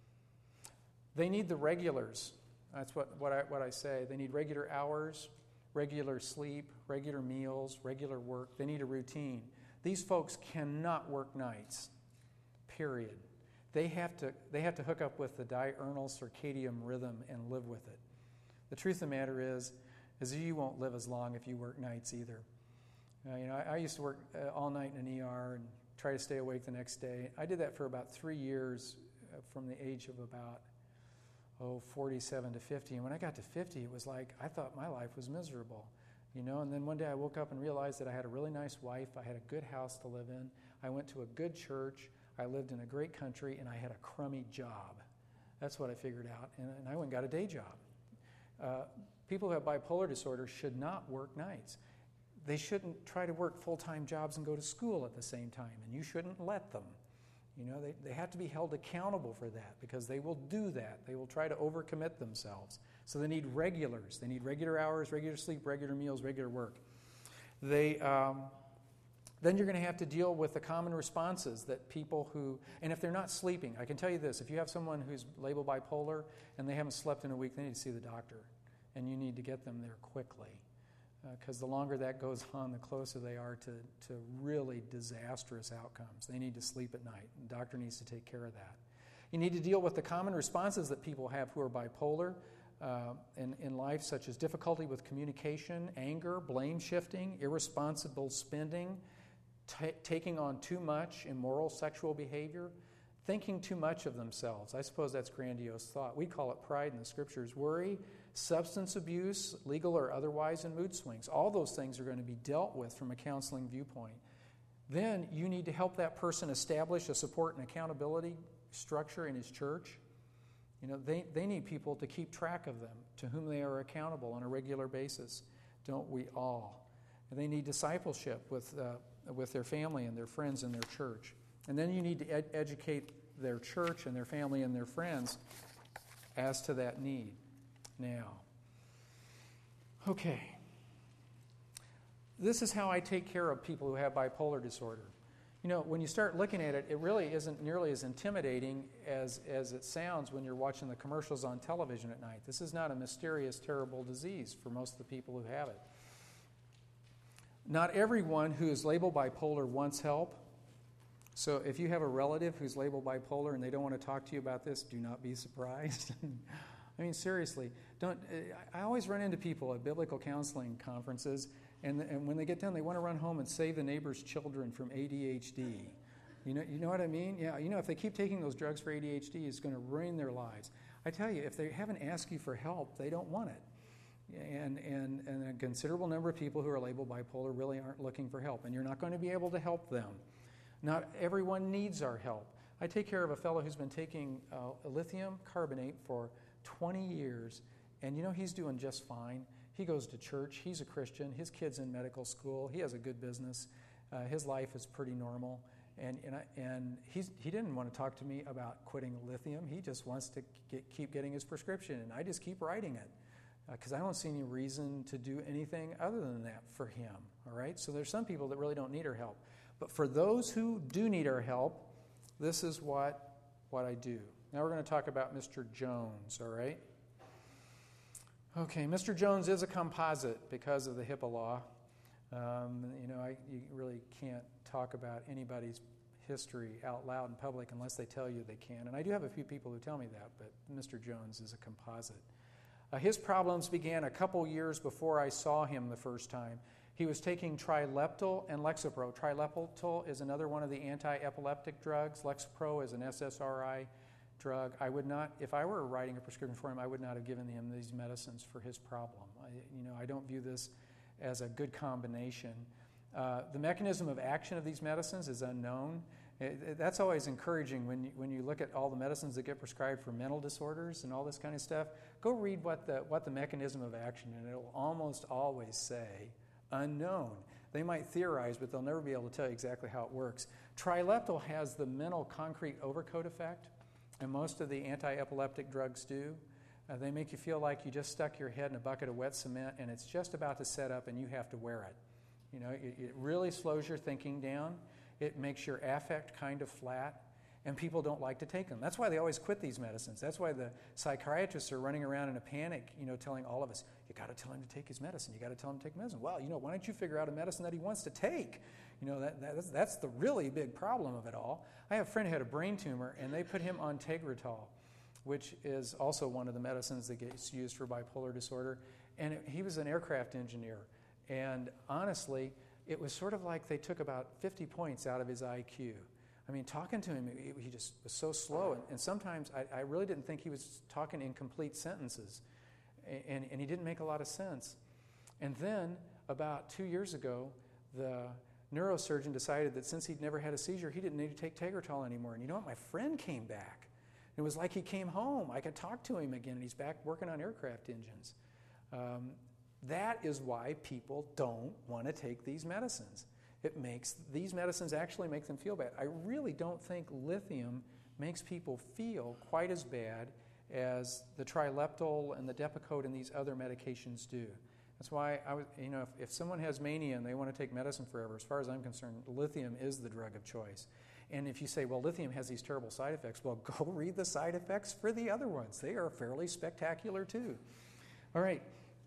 They need the regulars. That's what, what, I, what I say. They need regular hours, regular sleep, regular meals, regular work. They need a routine. These folks cannot work nights, period. They have to, they have to hook up with the diurnal circadian rhythm and live with it. The truth of the matter is, is you won't live as long if you work nights either. Uh, you know, I, I used to work uh, all night in an E R and try to stay awake the next day. I did that for about three years uh, from the age of about oh, forty-seven to fifty. And when I got to fifty, it was like I thought my life was miserable, you know. And then one day I woke up and realized that I had a really nice wife. I had a good house to live in. I went to a good church. I lived in a great country, and I had a crummy job. That's what I figured out. And, and I went and got a day job. Uh, people who have bipolar disorder should not work nights. They shouldn't try to work full-time jobs and go to school at the same time, and you shouldn't let them. You know, they, they have to be held accountable for that, because they will do that. They will try to overcommit themselves. So they need regulars. They need regular hours, regular sleep, regular meals, regular work. They, um, then you're going to have to deal with the common responses that people who, and if they're not sleeping, I can tell you this, if you have someone who's labeled bipolar and they haven't slept in a week, they need to see the doctor, and you need to get them there quickly. Because uh, the longer that goes on, the closer they are to, to really disastrous outcomes. They need to sleep at night. The doctor needs to take care of that. You need to deal with the common responses that people have who are bipolar uh, in, in life, such as difficulty with communication, anger, blame shifting, irresponsible spending, t- taking on too much immoral sexual behavior, thinking too much of themselves. I suppose that's grandiose thought. We call it pride in the Scriptures. Worry, substance abuse, legal or otherwise, and mood swings. All those things are going to be dealt with from a counseling viewpoint. Then you need to help that person establish a support and accountability structure in his church. You know, they, they need people to keep track of them, to whom they are accountable on a regular basis. Don't we all? And they need discipleship with, uh, with their family and their friends in their church. And then you need to ed- educate their church and their family and their friends as to that need. Now, okay, this is how I take care of people who have bipolar disorder. You know, when you start looking at it, it really isn't nearly as intimidating as, as it sounds when you're watching the commercials on television at night. This is not a mysterious, terrible disease for most of the people who have it. Not everyone who is labeled bipolar wants help. So if you have a relative who's labeled bipolar and they don't want to talk to you about this, do not be surprised. I mean, seriously, don't. I always run into people at biblical counseling conferences, and, and when they get done, they want to run home and save the neighbor's children from A D H D. You know, you know what I mean? Yeah, you know, if they keep taking those drugs for A D H D, it's going to ruin their lives. I tell you, if they haven't asked you for help, they don't want it. And, and, and a considerable number of people who are labeled bipolar really aren't looking for help, and you're not going to be able to help them. Not everyone needs our help. I take care of a fellow who's been taking uh, lithium carbonate for twenty years, and you know, he's doing just fine. He goes to church. He's a Christian. His kid's in medical school. He has a good business. Uh, his life is pretty normal. And and, I, and he's, he didn't want to talk to me about quitting lithium. He just wants to get, keep getting his prescription, and I just keep writing it because uh, I don't see any reason to do anything other than that for him. All right? So there's some people that really don't need our help. But for those who do need our help, this is what, what I do. Now we're going to talk about Mister Jones, all right? Okay, Mister Jones is a composite because of the HIPAA law. Um, you know, I, you really can't talk about anybody's history out loud in public unless they tell you they can. And I do have a few people who tell me that, but Mister Jones is a composite. Uh, his problems began a couple years before I saw him the first time. He was taking Trileptal and Lexapro. Trileptal is another one of the anti-epileptic drugs. Lexapro is an S S R I drug. I would not, if I were writing a prescription for him, I would not have given him these medicines for his problem. I, you know, I don't view this as a good combination. Uh, the mechanism of action of these medicines is unknown. It, it, that's always encouraging when you, when you look at all the medicines that get prescribed for mental disorders and all this kind of stuff. Go read what the what the mechanism of action, and it will almost always say unknown. They might theorize, but they'll never be able to tell you exactly how it works. Trileptal has the mental concrete overcoat effect, and most of the anti-epileptic drugs do. Uh, they make you feel like you just stuck your head in a bucket of wet cement and it's just about to set up and you have to wear it. You know, it, it really slows your thinking down. It makes your affect kind of flat, and people don't like to take them. That's why they always quit these medicines. That's why the psychiatrists are running around in a panic, you know, telling all of us, you got to tell him to take his medicine. You got to tell him to take medicine. Well, you know, why don't you figure out a medicine that he wants to take? You know, that, that that's, that's the really big problem of it all. I have a friend who had a brain tumor, and they put him on Tegretol, which is also one of the medicines that gets used for bipolar disorder. And it, he was an aircraft engineer. And honestly, it was sort of like they took about fifty points out of his I Q. I mean, talking to him, he, he just was so slow. And, and sometimes I, I really didn't think he was talking in complete sentences. And, and, and he didn't make a lot of sense. And then, about two years ago, the neurosurgeon decided that since he'd never had a seizure, he didn't need to take Tegretol anymore. And you know what? My friend came back. It was like he came home. I could talk to him again, and he's back working on aircraft engines. Um, that is why people don't want to take these medicines. It makes, these medicines actually make them feel bad. I really don't think lithium makes people feel quite as bad as the Trileptal and the Depakote and these other medications do. That's why, I was, you know, if, if someone has mania and they want to take medicine forever, as far as I'm concerned, lithium is the drug of choice. And if you say, well, lithium has these terrible side effects, well, go read the side effects for the other ones. They are fairly spectacular, too. All right.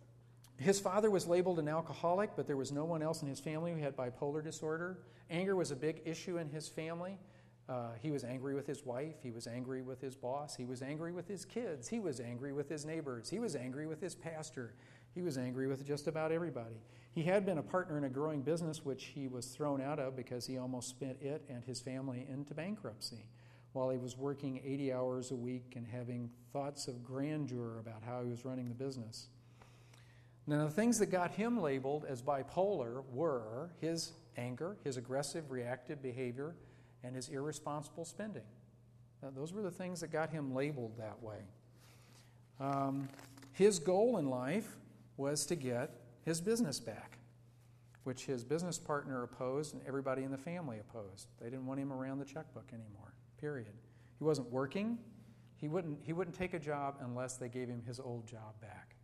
His father was labeled an alcoholic, but there was no one else in his family who had bipolar disorder. Anger was a big issue in his family. Uh, he was angry with his wife. He was angry with his boss. He was angry with his kids. He was angry with his neighbors. He was angry with his pastor. He was angry with just about everybody. He had been a partner in a growing business, which he was thrown out of because he almost spent it and his family into bankruptcy while he was working eighty hours a week and having thoughts of grandeur about how he was running the business. Now, the things that got him labeled as bipolar were his anger, his aggressive, reactive behavior, and his irresponsible spending. Now, those were the things that got him labeled that way. Um, his goal in life was to get his business back, which his business partner opposed and everybody in the family opposed. They didn't want him around the checkbook anymore, period. He wasn't working. He wouldn't, he wouldn't take a job unless they gave him his old job back.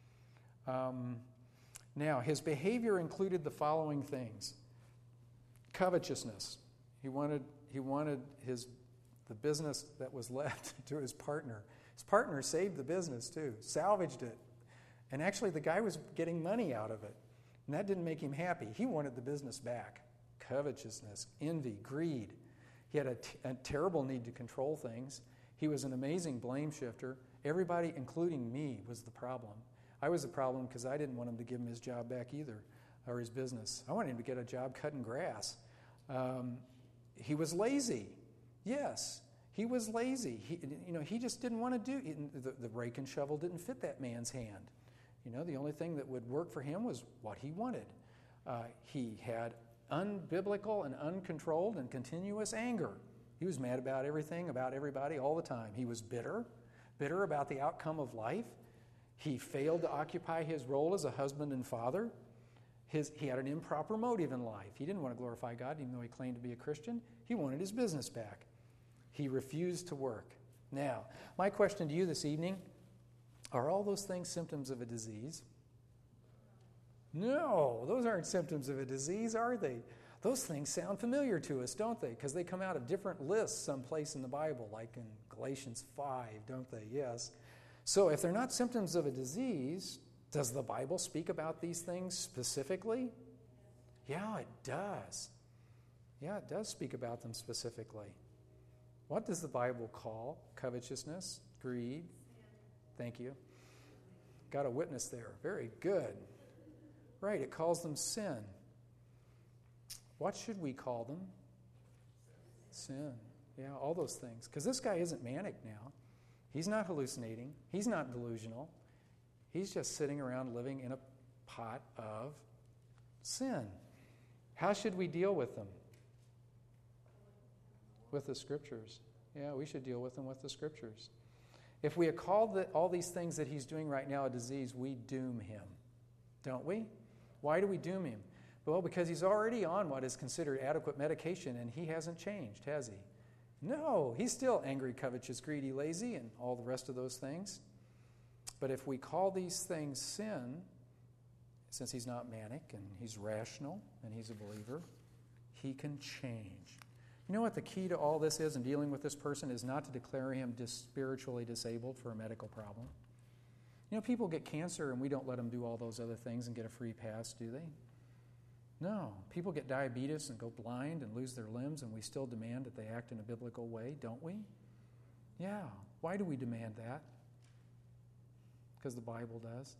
Um, now, his behavior included the following things. Covetousness. He wanted, he wanted his, the business that was left to his partner. His partner saved the business, too, salvaged it. And actually, the guy was getting money out of it. And that didn't make him happy. He wanted the business back. Covetousness, envy, greed. He had a, t- a terrible need to control things. He was an amazing blame shifter. Everybody, including me, was the problem. I was the problem because I didn't want him to give him his job back either, or his business. I wanted him to get a job cutting grass. Um, he was lazy. Yes, he was lazy. He, you know, he just didn't want to do it. The, the rake and shovel didn't fit that man's hand. You know, the only thing that would work for him was what he wanted. Uh, he had unbiblical and uncontrolled and continuous anger. He was mad about everything, about everybody, all the time. He was bitter, bitter about the outcome of life. He failed to occupy his role as a husband and father. His, he had an improper motive in life. He didn't want to glorify God, even though he claimed to be a Christian. He wanted his business back. He refused to work. Now, my question to you this evening, are all those things symptoms of a disease? No, those aren't symptoms of a disease, are they? Those things sound familiar to us, don't they? Because they come out of different lists someplace in the Bible, like in Galatians five, don't they? Yes. So if they're not symptoms of a disease, does the Bible speak about these things specifically? Yeah, it does. Yeah, it does speak about them specifically. What does the Bible call covetousness, greed? Thank you. Got a witness there. Very good. Right, it calls them sin. What should we call them? Sin. Yeah, all those things. Because this guy isn't manic now. He's not hallucinating. He's not delusional. He's just sitting around living in a pot of sin. How should we deal with them? With the Scriptures. Yeah, we should deal with them with the Scriptures. If we call the, all these things that he's doing right now a disease, we doom him, don't we? Why do we doom him? Well, because he's already on what is considered adequate medication, and he hasn't changed, has he? No, he's still angry, covetous, greedy, lazy, and all the rest of those things. But if we call these things sin, since he's not manic and he's rational and he's a believer, he can change. You know what the key to all this is in dealing with this person is not to declare him dis- spiritually disabled for a medical problem. You know, people get cancer and we don't let them do all those other things and get a free pass, do they? No. People get diabetes and go blind and lose their limbs, and we still demand that they act in a biblical way, don't we? Yeah. Why do we demand that? Because the Bible does.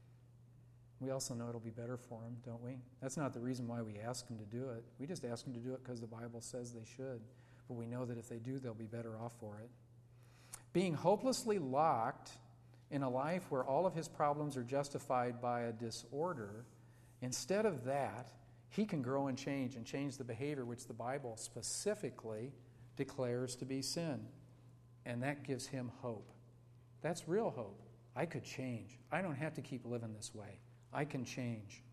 We also know it'll be better for them, don't we? That's not the reason why we ask them to do it. We just ask them to do it because the Bible says they should. But we know that if they do, they'll be better off for it. Being hopelessly locked in a life where all of his problems are justified by a disorder, instead of that, he can grow and change and change the behavior which the Bible specifically declares to be sin. And that gives him hope. That's real hope. I could change. I don't have to keep living this way. I can change.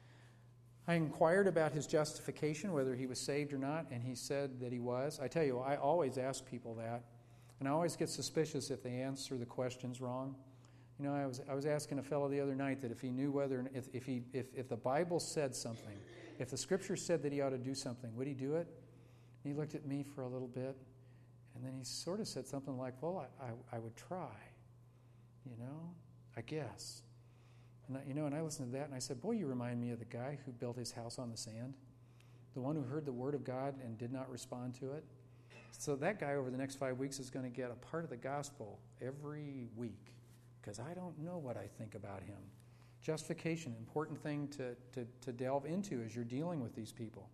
I inquired about his justification, whether he was saved or not, and he said that he was. I tell you, I always ask people that, and I always get suspicious if they answer the questions wrong. You know, I was I was asking a fellow the other night that if he knew whether if if he if, if the Bible said something, if the Scripture said that he ought to do something, would he do it? And he looked at me for a little bit, and then he sort of said something like, "Well, I I, I would try, you know, I guess." And I, you know, and I listened to that, and I said, "Boy, you remind me of the guy who built his house on the sand, the one who heard the word of God and did not respond to it." So that guy over the next five weeks is going to get a part of the gospel every week, because I don't know what I think about him. Justification, important thing to, to, to delve into as you're dealing with these people.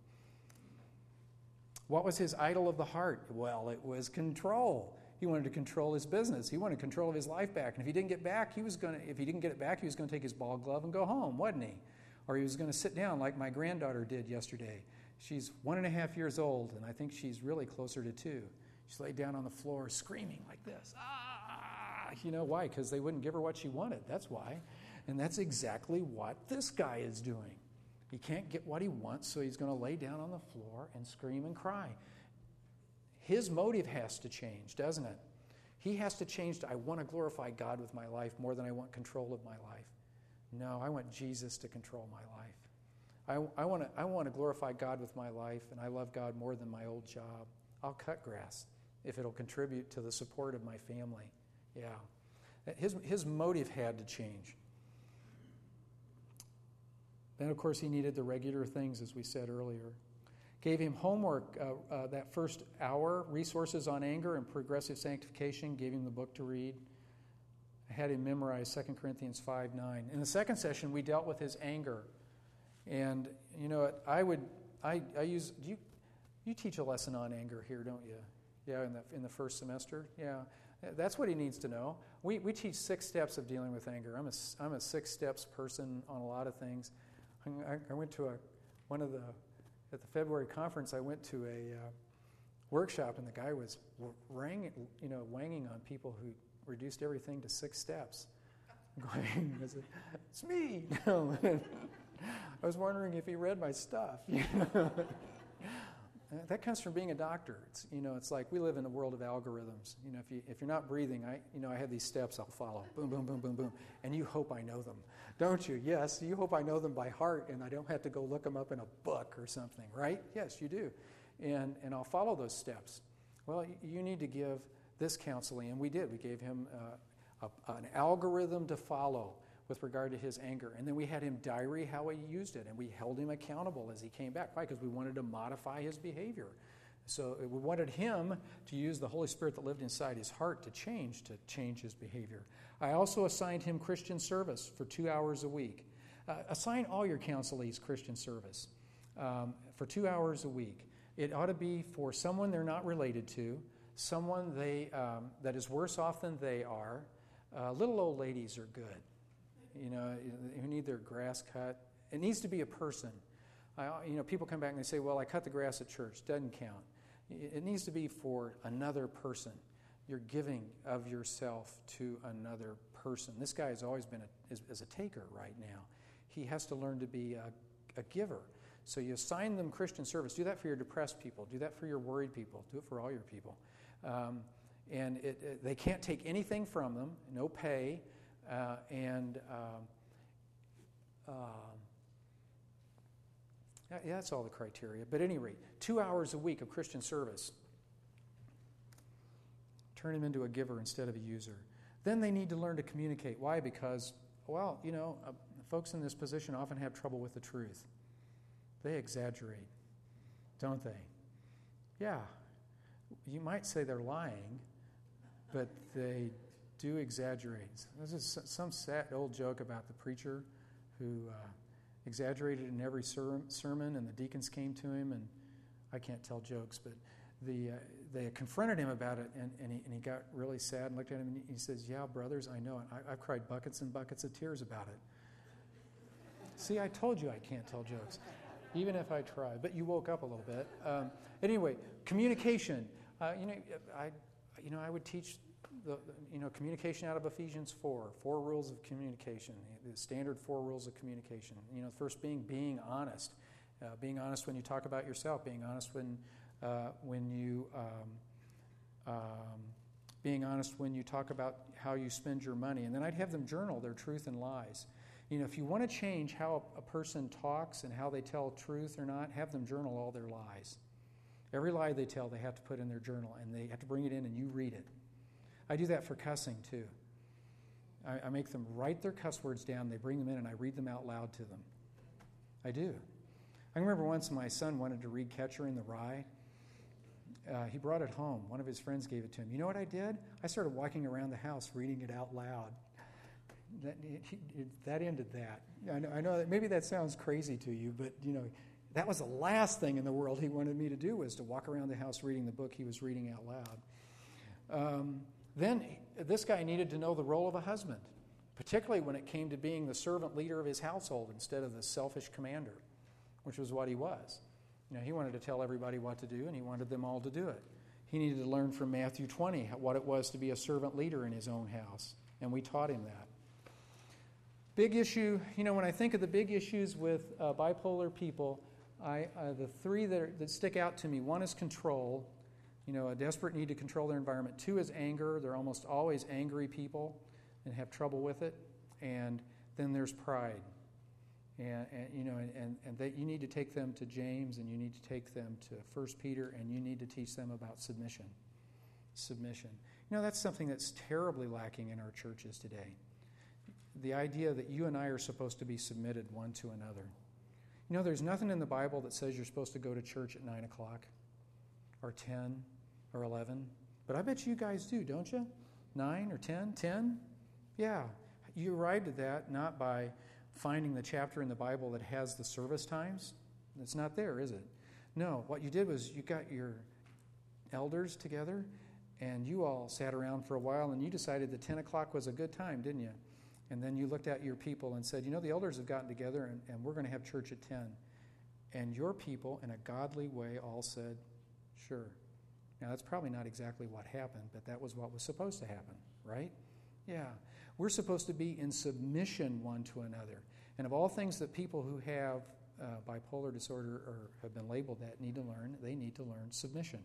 What was his idol of the heart? Well, it was control. He wanted to control his business. He wanted control of his life back. And if he didn't get back, he was going to, if he didn't get it back, he was going to take his ball glove and go home, wasn't he? Or he was going to sit down like my granddaughter did yesterday. She's one and a half years old, and I think she's really closer to two. She laid down on the floor screaming like this. Ah! You know why? Because they wouldn't give her what she wanted. That's why. And that's exactly what this guy is doing. He can't get what he wants, so he's going to lay down on the floor and scream and cry. His motive has to change, doesn't it? He has to change to, I want to glorify God with my life more than I want control of my life. No, I want Jesus to control my life. I, I, want to, I want to glorify God with my life, and I love God more than my old job. I'll cut grass if it'll contribute to the support of my family. Yeah. His, his motive had to change. Then, of course, he needed the regular things, as we said earlier. Gave him homework uh, uh, that first hour, resources on anger and progressive sanctification, gave him the book to read. I had him memorize Second Corinthians five nine. In the second session, we dealt with his anger. And, you know, I would, I, I use, do you, you teach a lesson on anger here, don't you? Yeah, in the, in the first semester? Yeah. That's what he needs to know. We we teach six steps of dealing with anger. I'm a, I'm a six steps person on a lot of things. I, I went to a, one of the, at the February conference, I went to a uh, workshop, and the guy was rang, you know, wanging on people who reduced everything to six steps. Going, I said, it's me. I was wondering if he read my stuff. You know? That comes from being a doctor. It's, you know, it's like we live in a world of algorithms. You know, if you if you're not breathing, I you know I have these steps I'll follow. Boom, boom, boom, boom, boom, and you hope I know them, don't you? Yes, you hope I know them by heart, and I don't have to go look them up in a book or something, right? Yes, you do, and and I'll follow those steps. Well, you need to give this counseling, and we did. We gave him uh, a, an algorithm to follow with regard to his anger. And then we had him diary how he used it, and we held him accountable as he came back. Why? Because we wanted to modify his behavior. So we wanted him to use the Holy Spirit that lived inside his heart to change, to change his behavior. I also assigned him Christian service for two hours a week. Uh, assign all your counselees Christian service um, for two hours a week. It ought to be for someone they're not related to, someone they um, that is worse off than they are. Uh, little old ladies are good. You know, who need their grass cut. It needs to be a person. I, you know, people come back and they say, well, I cut the grass at church. Doesn't count. It needs to be for another person. You're giving of yourself to another person. This guy has always been a, is, is a taker right now. He has to learn to be a, a giver. So you assign them Christian service. Do that for your depressed people. Do that for your worried people. Do it for all your people. Um, and it, it, they can't take anything from them, no pay, uh, and um, um, yeah, that's all the criteria. But at any rate, two hours a week of Christian service. Turn him into a giver instead of a user. Then they need to learn to communicate. Why? Because, well, you know, uh, folks in this position often have trouble with the truth. They exaggerate, don't they? Yeah, you might say they're lying, but they do exaggerate. There's is some sad old joke about the preacher who uh, exaggerated in every ser- sermon, and the deacons came to him, and I can't tell jokes, but the uh, they confronted him about it, and, and, he, and he got really sad and looked at him, and he says, yeah, brothers, I know it. I, I've cried buckets and buckets of tears about it. See, I told you I can't tell jokes, even if I try. But you woke up a little bit. Um, anyway, communication. Uh, you know, I, you know, I would teach the, you know, communication out of Ephesians four. Four rules of communication. The standard four rules of communication. You know, the first being being honest. Uh, being honest when you talk about yourself. Being honest when uh, when you um, um, being honest when you talk about how you spend your money. And then I'd have them journal their truth and lies. You know, if you want to change how a person talks and how they tell truth or not, have them journal all their lies. Every lie they tell, they have to put in their journal, and they have to bring it in and you read it. I do that for cussing, too. I, I make them write their cuss words down, they bring them in, and I read them out loud to them. I do. I remember once my son wanted to read Catcher in the Rye. Uh, he brought it home. One of his friends gave it to him. You know what I did? I started walking around the house reading it out loud. That, he, that ended that. I know, I know that maybe that sounds crazy to you, but you know, that was the last thing in the world he wanted me to do, was to walk around the house reading the book he was reading out loud. Um, then this guy needed to know the role of a husband, particularly when it came to being the servant leader of his household instead of the selfish commander, which was what he was. You know, he wanted to tell everybody what to do, and he wanted them all to do it. He needed to learn from Matthew twenty what it was to be a servant leader in his own house, and we taught him that. Big issue, you know, when I think of the big issues with uh, bipolar people, I, uh, the three that, are, that stick out to me, one is control, you know, a desperate need to control their environment. Two is anger. They're almost always angry people and have trouble with it. And then there's pride. And, and you know, and, and they, you need to take them to James, and you need to take them to First Peter, and you need to teach them about submission. Submission. You know, that's something that's terribly lacking in our churches today. The idea that you and I are supposed to be submitted one to another. You know, there's nothing in the Bible that says you're supposed to go to church at nine o'clock or ten or eleven. But I bet you guys do, don't you? nine or ten? ten? Yeah. You arrived at that not by finding the chapter in the Bible that has the service times. It's not there, is it? No. What you did was you got your elders together, and you all sat around for a while, and you decided that ten o'clock was a good time, didn't you? And then you looked at your people and said, you know, the elders have gotten together, and, and we're going to have church at ten. And your people, in a godly way, all said, sure. Now, that's probably not exactly what happened, but that was what was supposed to happen, right? Yeah. We're supposed to be in submission one to another. And of all things that people who have uh, bipolar disorder or have been labeled that need to learn, they need to learn submission.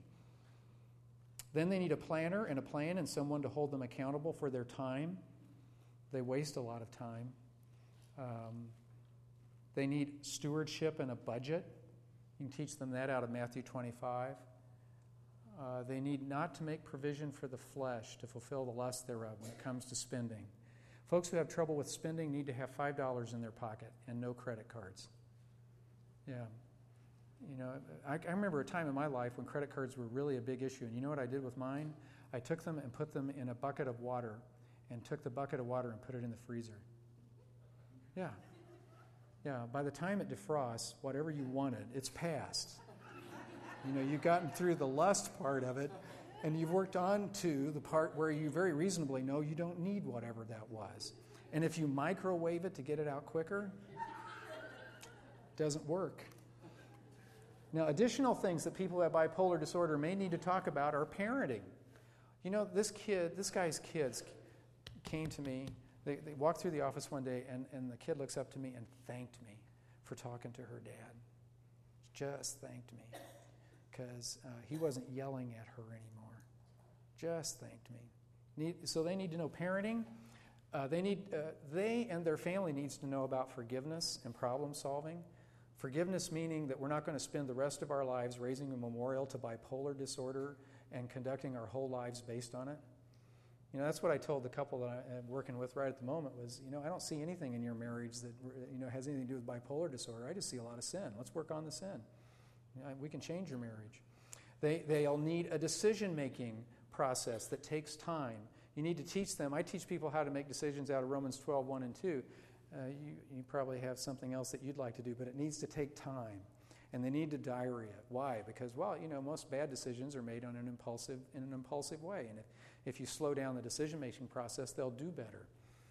Then they need a planner and a plan and someone to hold them accountable for their time. They waste a lot of time. Um, they need stewardship and a budget. You can teach them that out of Matthew twenty-five. Uh, they need not to make provision for the flesh to fulfill the lust thereof when it comes to spending. Folks who have trouble with spending need to have five dollars in their pocket and no credit cards. Yeah. You know, I, I remember a time in my life when credit cards were really a big issue. And you know what I did with mine? I took them and put them in a bucket of water and took the bucket of water and put it in the freezer. Yeah. Yeah, by the time it defrosts, whatever you wanted, it's past. You know, you've gotten through the lust part of it, and you've worked on to the part where you very reasonably know you don't need whatever that was. And if you microwave it to get it out quicker, it doesn't work. Now, additional things that people who have bipolar disorder may need to talk about are parenting. You know, this kid, this guy's kids came to me. They, they walked through the office one day, and, and the kid looks up to me and thanked me for talking to her dad. just thanked me because uh, he wasn't yelling at her anymore. Just thanked me. Need, so they need to know parenting. Uh, they need uh, they and their family needs to know about forgiveness and problem solving. Forgiveness meaning that we're not going to spend the rest of our lives raising a memorial to bipolar disorder and conducting our whole lives based on it. You know, that's what I told the couple that I'm working with right at the moment was, you know, I don't see anything in your marriage that, you know, has anything to do with bipolar disorder. I just see a lot of sin. Let's work on the sin. You know, we can change your marriage. They, they'll need a decision-making process that takes time. You need to teach them. I teach people how to make decisions out of Romans twelve, one and two. Uh, you, you probably have something else that you'd like to do, but it needs to take time. And they need to diary it. Why? Because, well, you know, most bad decisions are made on an impulsive in an impulsive way. And if, if you slow down the decision-making process, they'll do better.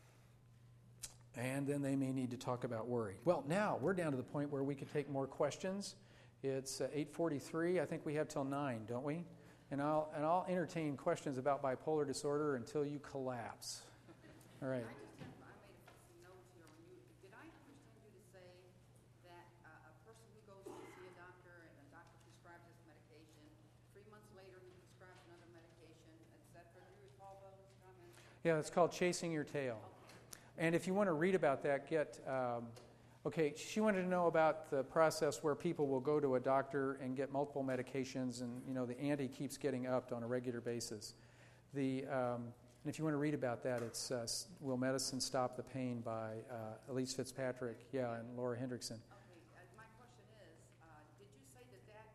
And then they may need to talk about worry. Well, now we're down to the point where we can take more questions. It's uh, eight forty-three. I think we have till nine, don't we? And I'll and I'll entertain questions about bipolar disorder until you collapse. All right. I just have, I made some notes here. When you, did I understand you to say that uh, a person who goes to see a doctor and the doctor prescribes this medication, three months later he prescribes another medication, et cetera? Do you recall those comments? Yeah, it's called chasing your tail. Okay. And if you want to read about that, get. Um, Okay, she wanted to know about the process where people will go to a doctor and get multiple medications, and you know the ante keeps getting upped on a regular basis. The um, and if you want to read about that, it's uh, "Will Medicine Stop the Pain" by uh, Elise Fitzpatrick, yeah, and Laura Hendrickson. Okay, uh, my question is, uh, did you say that that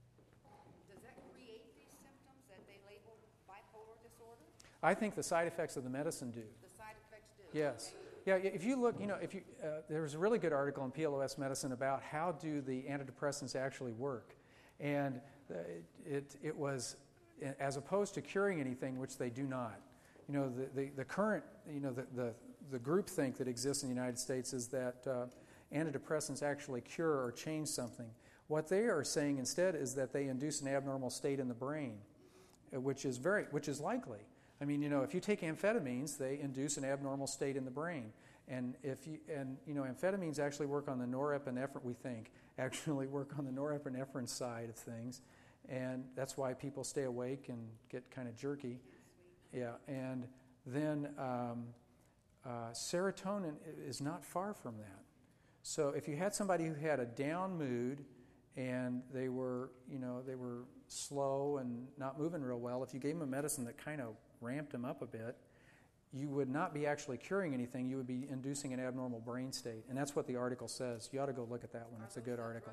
does that create these symptoms that they label bipolar disorder? I think the side effects of the medicine do. The side effects do. Yes. Okay. Yeah, if you look, you know, if you uh, there was a really good article in P L O S Medicine about how do the antidepressants actually work, and uh, it it was as opposed to curing anything, which they do not. You know, the the, the current, you know, the, the the groupthink that exists in the United States is that uh, antidepressants actually cure or change something. What they are saying instead is that they induce an abnormal state in the brain, which is very which is likely. I mean, you know, if you take amphetamines, they induce an abnormal state in the brain. And if you and you know, amphetamines actually work on the norepinephrine, we think, actually work on the norepinephrine side of things. And that's why people stay awake and get kind of jerky. Yeah, and then um, uh, serotonin is not far from that. So if you had somebody who had a down mood and they were, you know, they were slow and not moving real well, if you gave them a medicine that kind of ramped them up a bit, you would not be actually curing anything. You would be inducing an abnormal brain state. And that's what the article says. You ought to go look at that one. It's a good article.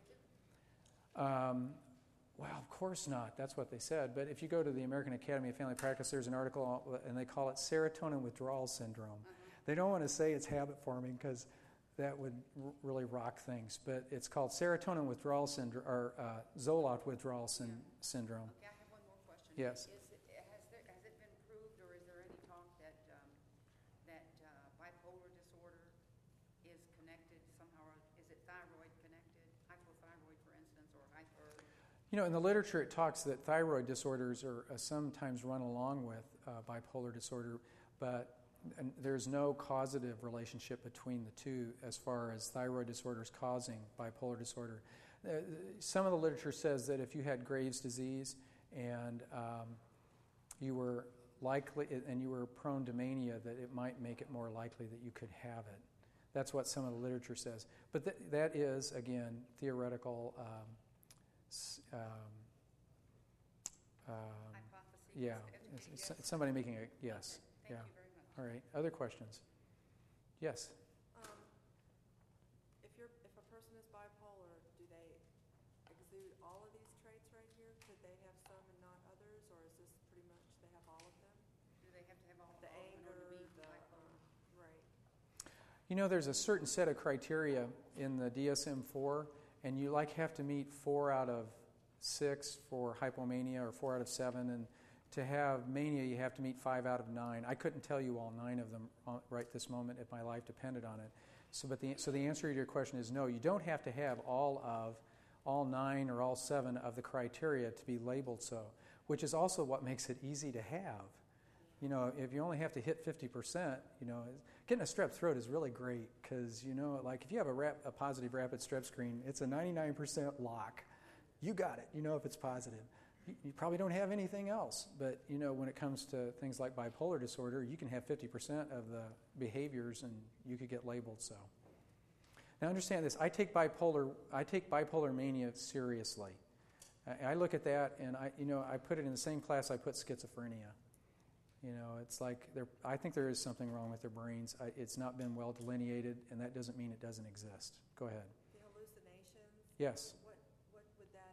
Um, well, of course not. That's what they said. But if you go to the American Academy of Family Practice, there's an article, and they call it serotonin withdrawal syndrome. Uh-huh. They don't want to say it's habit forming because that would r- really rock things. But it's called serotonin withdrawal syndrome, or uh, Zoloft withdrawal syn- yeah. syndrome. Okay, I have one more question. Yes. Is it, has, there, has it been proved, or is there any talk that um, that uh, bipolar disorder is connected somehow? Is it thyroid connected, hypothyroid, for instance, or hyper? You know, in the literature, it talks that thyroid disorders are uh, sometimes run along with uh, bipolar disorder, but and there's no causative relationship between the two as far as thyroid disorders causing bipolar disorder. Uh, some of the literature says that if you had Graves' disease and um, you were likely and you were prone to mania, that it might make it more likely that you could have it. That's what some of the literature says. But th- that is, again, theoretical. Um, um, um, Hypothesis. yeah, Educate, it's, yes. it's somebody making a yes. Okay, thank yeah. you very much. All right. Other questions? Yes. Um, if you're if a person is bipolar, do they exude all of these traits right here? Could they have some and not others, or is this pretty much they have all of them? Do they have to have all The all in anger, order to be the bipolar? um, right. You know, there's a certain set of criteria in the D S M four, and you like have to meet four out of six for hypomania or four out of seven, and to have mania, you have to meet five out of nine. I couldn't tell you all nine of them right this moment if my life depended on it. So, but the so the answer to your question is no. You don't have to have all of all nine or all seven of the criteria to be labeled so, which is also what makes it easy to have. You know, if you only have to hit fifty percent, you know, getting a strep throat is really great because, you know, like if you have a, rap, a positive rapid strep screen, it's a ninety-nine percent lock. You got it, you know, if it's positive. You, you probably don't have anything else. But, you know, when it comes to things like bipolar disorder, you can have fifty percent of the behaviors and you could get labeled so. Now understand this, I take bipolar, I take bipolar mania seriously. I, I look at that and I, you know, I put it in the same class I put schizophrenia. You know, it's like, I think there is something wrong with their brains. I, it's not been well delineated, and that doesn't mean it doesn't exist. Go ahead. The hallucinations? Yes. What, what would that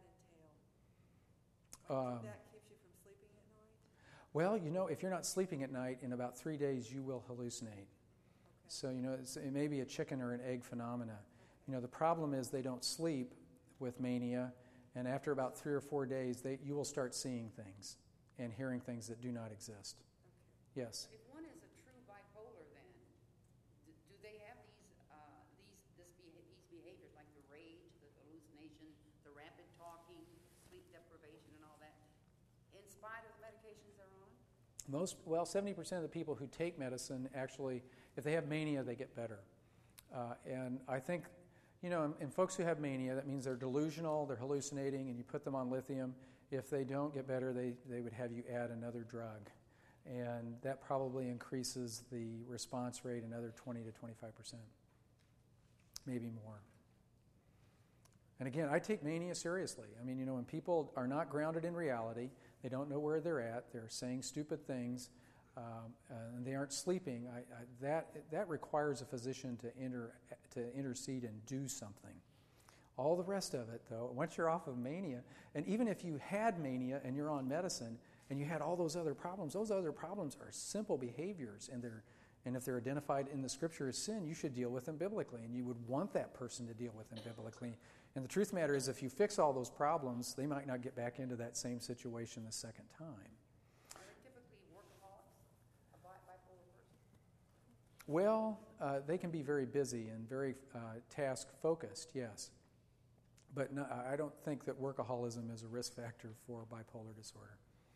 entail? Like, Um, that keeps you from sleeping at night? Well, you know, if you're not sleeping at night, in about three days you will hallucinate. Okay. So, you know, it's, it may be a chicken or an egg phenomena. You know, the problem is they don't sleep with mania, and after about three or four days, they, you will start seeing things and hearing things that do not exist. Yes. If one is a true bipolar, then d- do they have these uh, these this beha- these behaviors like the rage, the hallucination, the rapid talking, sleep deprivation, and all that, in spite of the medications they're on? Most, well, seventy percent of the people who take medicine actually, if they have mania, they get better. Uh, and I think, you know, in, in folks who have mania, that means they're delusional, they're hallucinating, and you put them on lithium. If they don't get better, they, they would have you add another drug. And that probably increases the response rate another twenty to twenty-five percent, maybe more. And again, I take mania seriously. I mean, you know, when people are not grounded in reality, they don't know where they're at, they're saying stupid things, um, and they aren't sleeping, I, I, that, that requires a physician to, inter, to intercede and do something. All the rest of it, though, once you're off of mania, and even if you had mania and you're on medicine, and you had all those other problems, those other problems are simple behaviors, and they're and if they're identified in the Scripture as sin, you should deal with them biblically, and you would want that person to deal with them biblically. And the truth of the matter is, if you fix all those problems, they might not get back into that same situation the second time. Are they typically workaholics, a bi- bipolar person? Well, uh, they can be very busy and very uh, task-focused, yes. But no, I don't think that workaholism is a risk factor for bipolar disorder.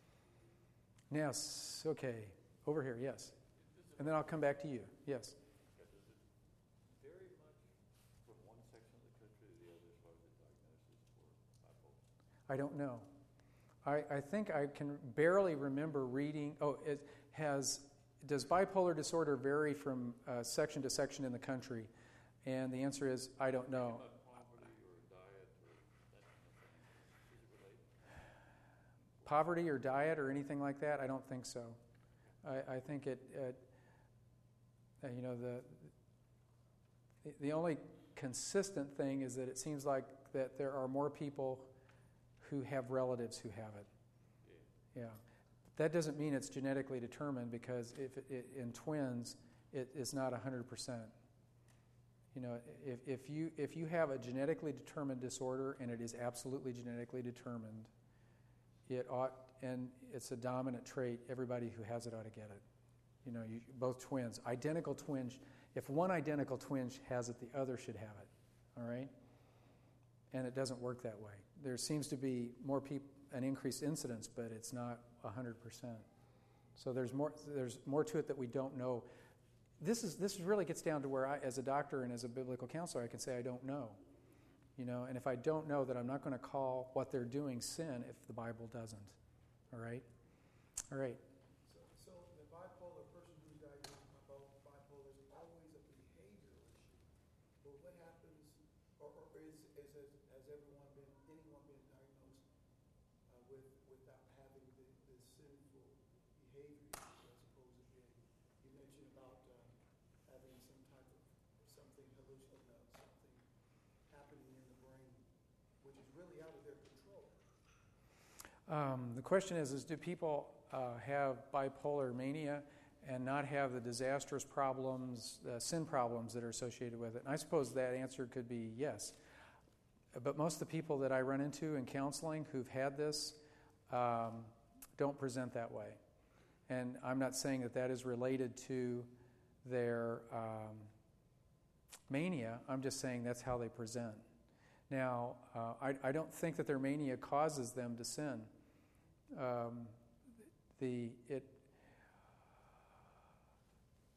Yes, okay. Over here, yes. And then I'll come back to you. Yes. Does it vary much from one section of the country to the other as far as the diagnosis for bipolar? I don't know. I, I think I can barely remember reading. Oh, it has. Does bipolar disorder vary from uh, section to section in the country? And the answer is, I don't know. About poverty or diet or that kind of thing. Does it relate? Poverty or diet or anything like that? I don't think so. I, I think it, it uh, you know, the the only consistent thing is that it seems like that there are more people who have relatives who have it. Yeah. Yeah. That doesn't mean it's genetically determined, because if it, it, in twins, it is not one hundred percent. You know, if, if you if you have a genetically determined disorder and it is absolutely genetically determined, it ought, and it's a dominant trait, everybody who has it ought to get it. You know, you, both twins, identical twins. If one identical twin has it, the other should have it. All right? And it doesn't work that way. There seems to be more people, an increased incidence, but it's not one hundred percent. So there's more there's more to it that we don't know. This is this really gets down to where I, as a doctor and as a biblical counselor, I can say I don't know. You know, and if I don't know, that I'm not going to call what they're doing sin if the Bible doesn't. All right? All right. So, so the bipolar person who's diagnosed with bipolar is always a behavioral issue. But what happens, or, or is, is, is has everyone been, anyone been diagnosed uh, with without having the, the sinful behavior issue as opposed to being, you mentioned about uh, having some type of something hallucinating, uh, something happening in the brain, which is really out of their control. Um, the question is, is do people uh, have bipolar mania and not have the disastrous problems, uh, sin problems that are associated with it? And I suppose that answer could be yes. But most of the people that I run into in counseling who've had this um, don't present that way. And I'm not saying that that is related to their um, mania. I'm just saying that's how they present. Now, uh, I, I don't think that their mania causes them to sin. Um, the it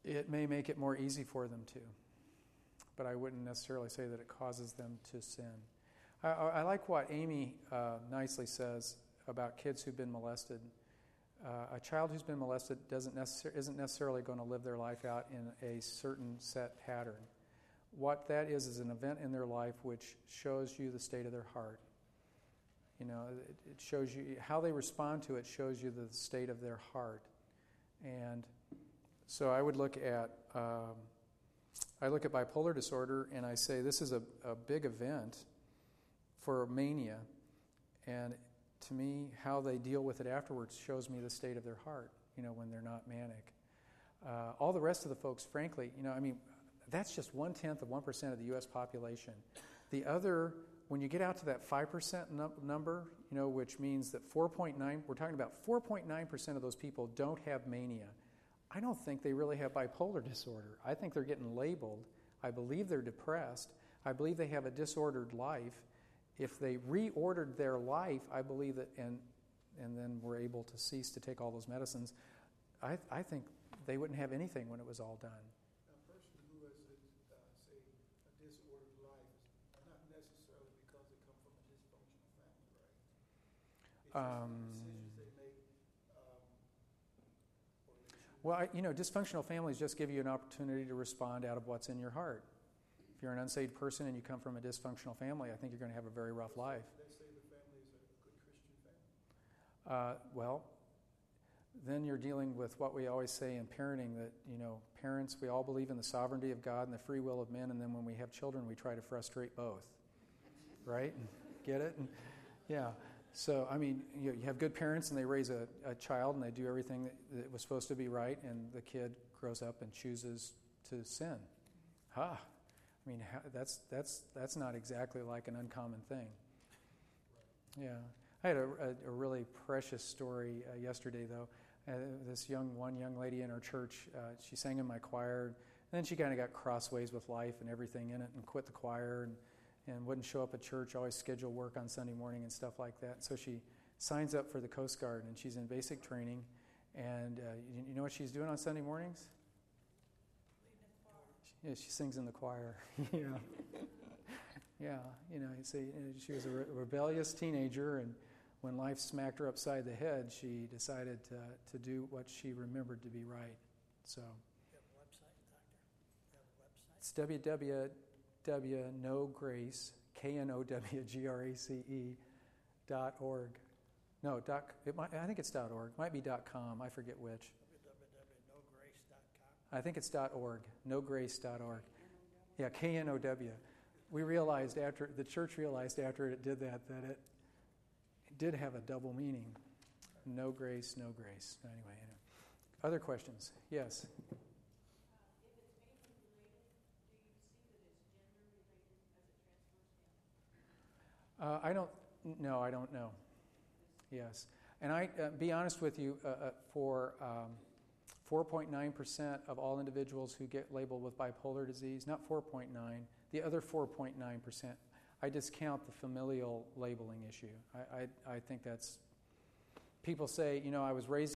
It may make it more easy for them to, but I wouldn't necessarily say that it causes them to sin. I, I, I like what Amy uh, nicely says about kids who've been molested. Uh, a child who's been molested doesn't necessar- isn't necessarily going to live their life out in a certain set pattern. What that is is an event in their life which shows you the state of their heart. You know, it, it shows you how they respond to it. Shows you the state of their heart, and so I would look at um, I look at bipolar disorder, and I say this is a, a big event for mania, and to me, how they deal with it afterwards shows me the state of their heart. You know, when they're not manic. Uh, all the rest of the folks, frankly, you know, I mean, that's just one tenth of one percent of the U S population. The other, when you get out to that five percent num- number, you know, which means that four point nine, we're talking about four point nine percent of those people don't have mania. I don't think they really have bipolar disorder. I think they're getting labeled. I believe they're depressed. I believe they have a disordered life. If they reordered their life, I believe that, and and then were able to cease to take all those medicines, I, I think they wouldn't have anything when it was all done. A person who has, a, uh, say, a disordered life, is not necessarily because they come from a dysfunctional family, right? It's just Um, decisions they make, um, or they choose. Well, I, you know, dysfunctional families just give you an opportunity to respond out of what's in your heart. If you're an unsaved person and you come from a dysfunctional family, I think you're going to have a very rough life. They say the family is a good Christian family. Uh, well, then you're dealing with what we always say in parenting, that, you know, parents, we all believe in the sovereignty of God and the free will of men, and then when we have children, we try to frustrate both. Right? Get it? And, yeah. So, I mean, you, you have good parents and they raise a, a child and they do everything that, that was supposed to be right, and the kid grows up and chooses to sin. Ha! I mean, ha- that's that's that's not exactly like an uncommon thing. Yeah. I had a, a, a really precious story uh, yesterday, though. Uh, this young one young lady in our church, uh, she sang in my choir, and then she kind of got crossways with life and everything in it, and quit the choir, and, and wouldn't show up at church, always schedule work on Sunday morning and stuff like that. So she signs up for the Coast Guard, and she's in basic training. And uh, you, you know what she's doing on Sunday mornings? Yeah, she sings in the choir. yeah, yeah. You know, you see, she was a re- rebellious teenager, and when life smacked her upside the head, she decided to, to do what she remembered to be right. So You have a website, Doctor? You have a website? it's w w w dot know grace, K N O W G R A C E, dot org. No, dot, it might, I think it's dot .org. Might be dot .com. I forget which. w w w dot know grace dot com. I think it's dot .org. know grace dot org. Yeah, K N O W. We realized after, the church realized after it did that, that it, it did have a double meaning. No grace, no grace. Anyway, anyway. Other questions? Yes? Uh, I don't, no, I don't know. Yes. And I, uh, be honest with you, uh, uh, for um, four point nine percent of all individuals who get labeled with bipolar disease, not four point nine, the other four point nine percent, I discount the familial labeling issue. I, I, I think that's, people say, you know, I was raised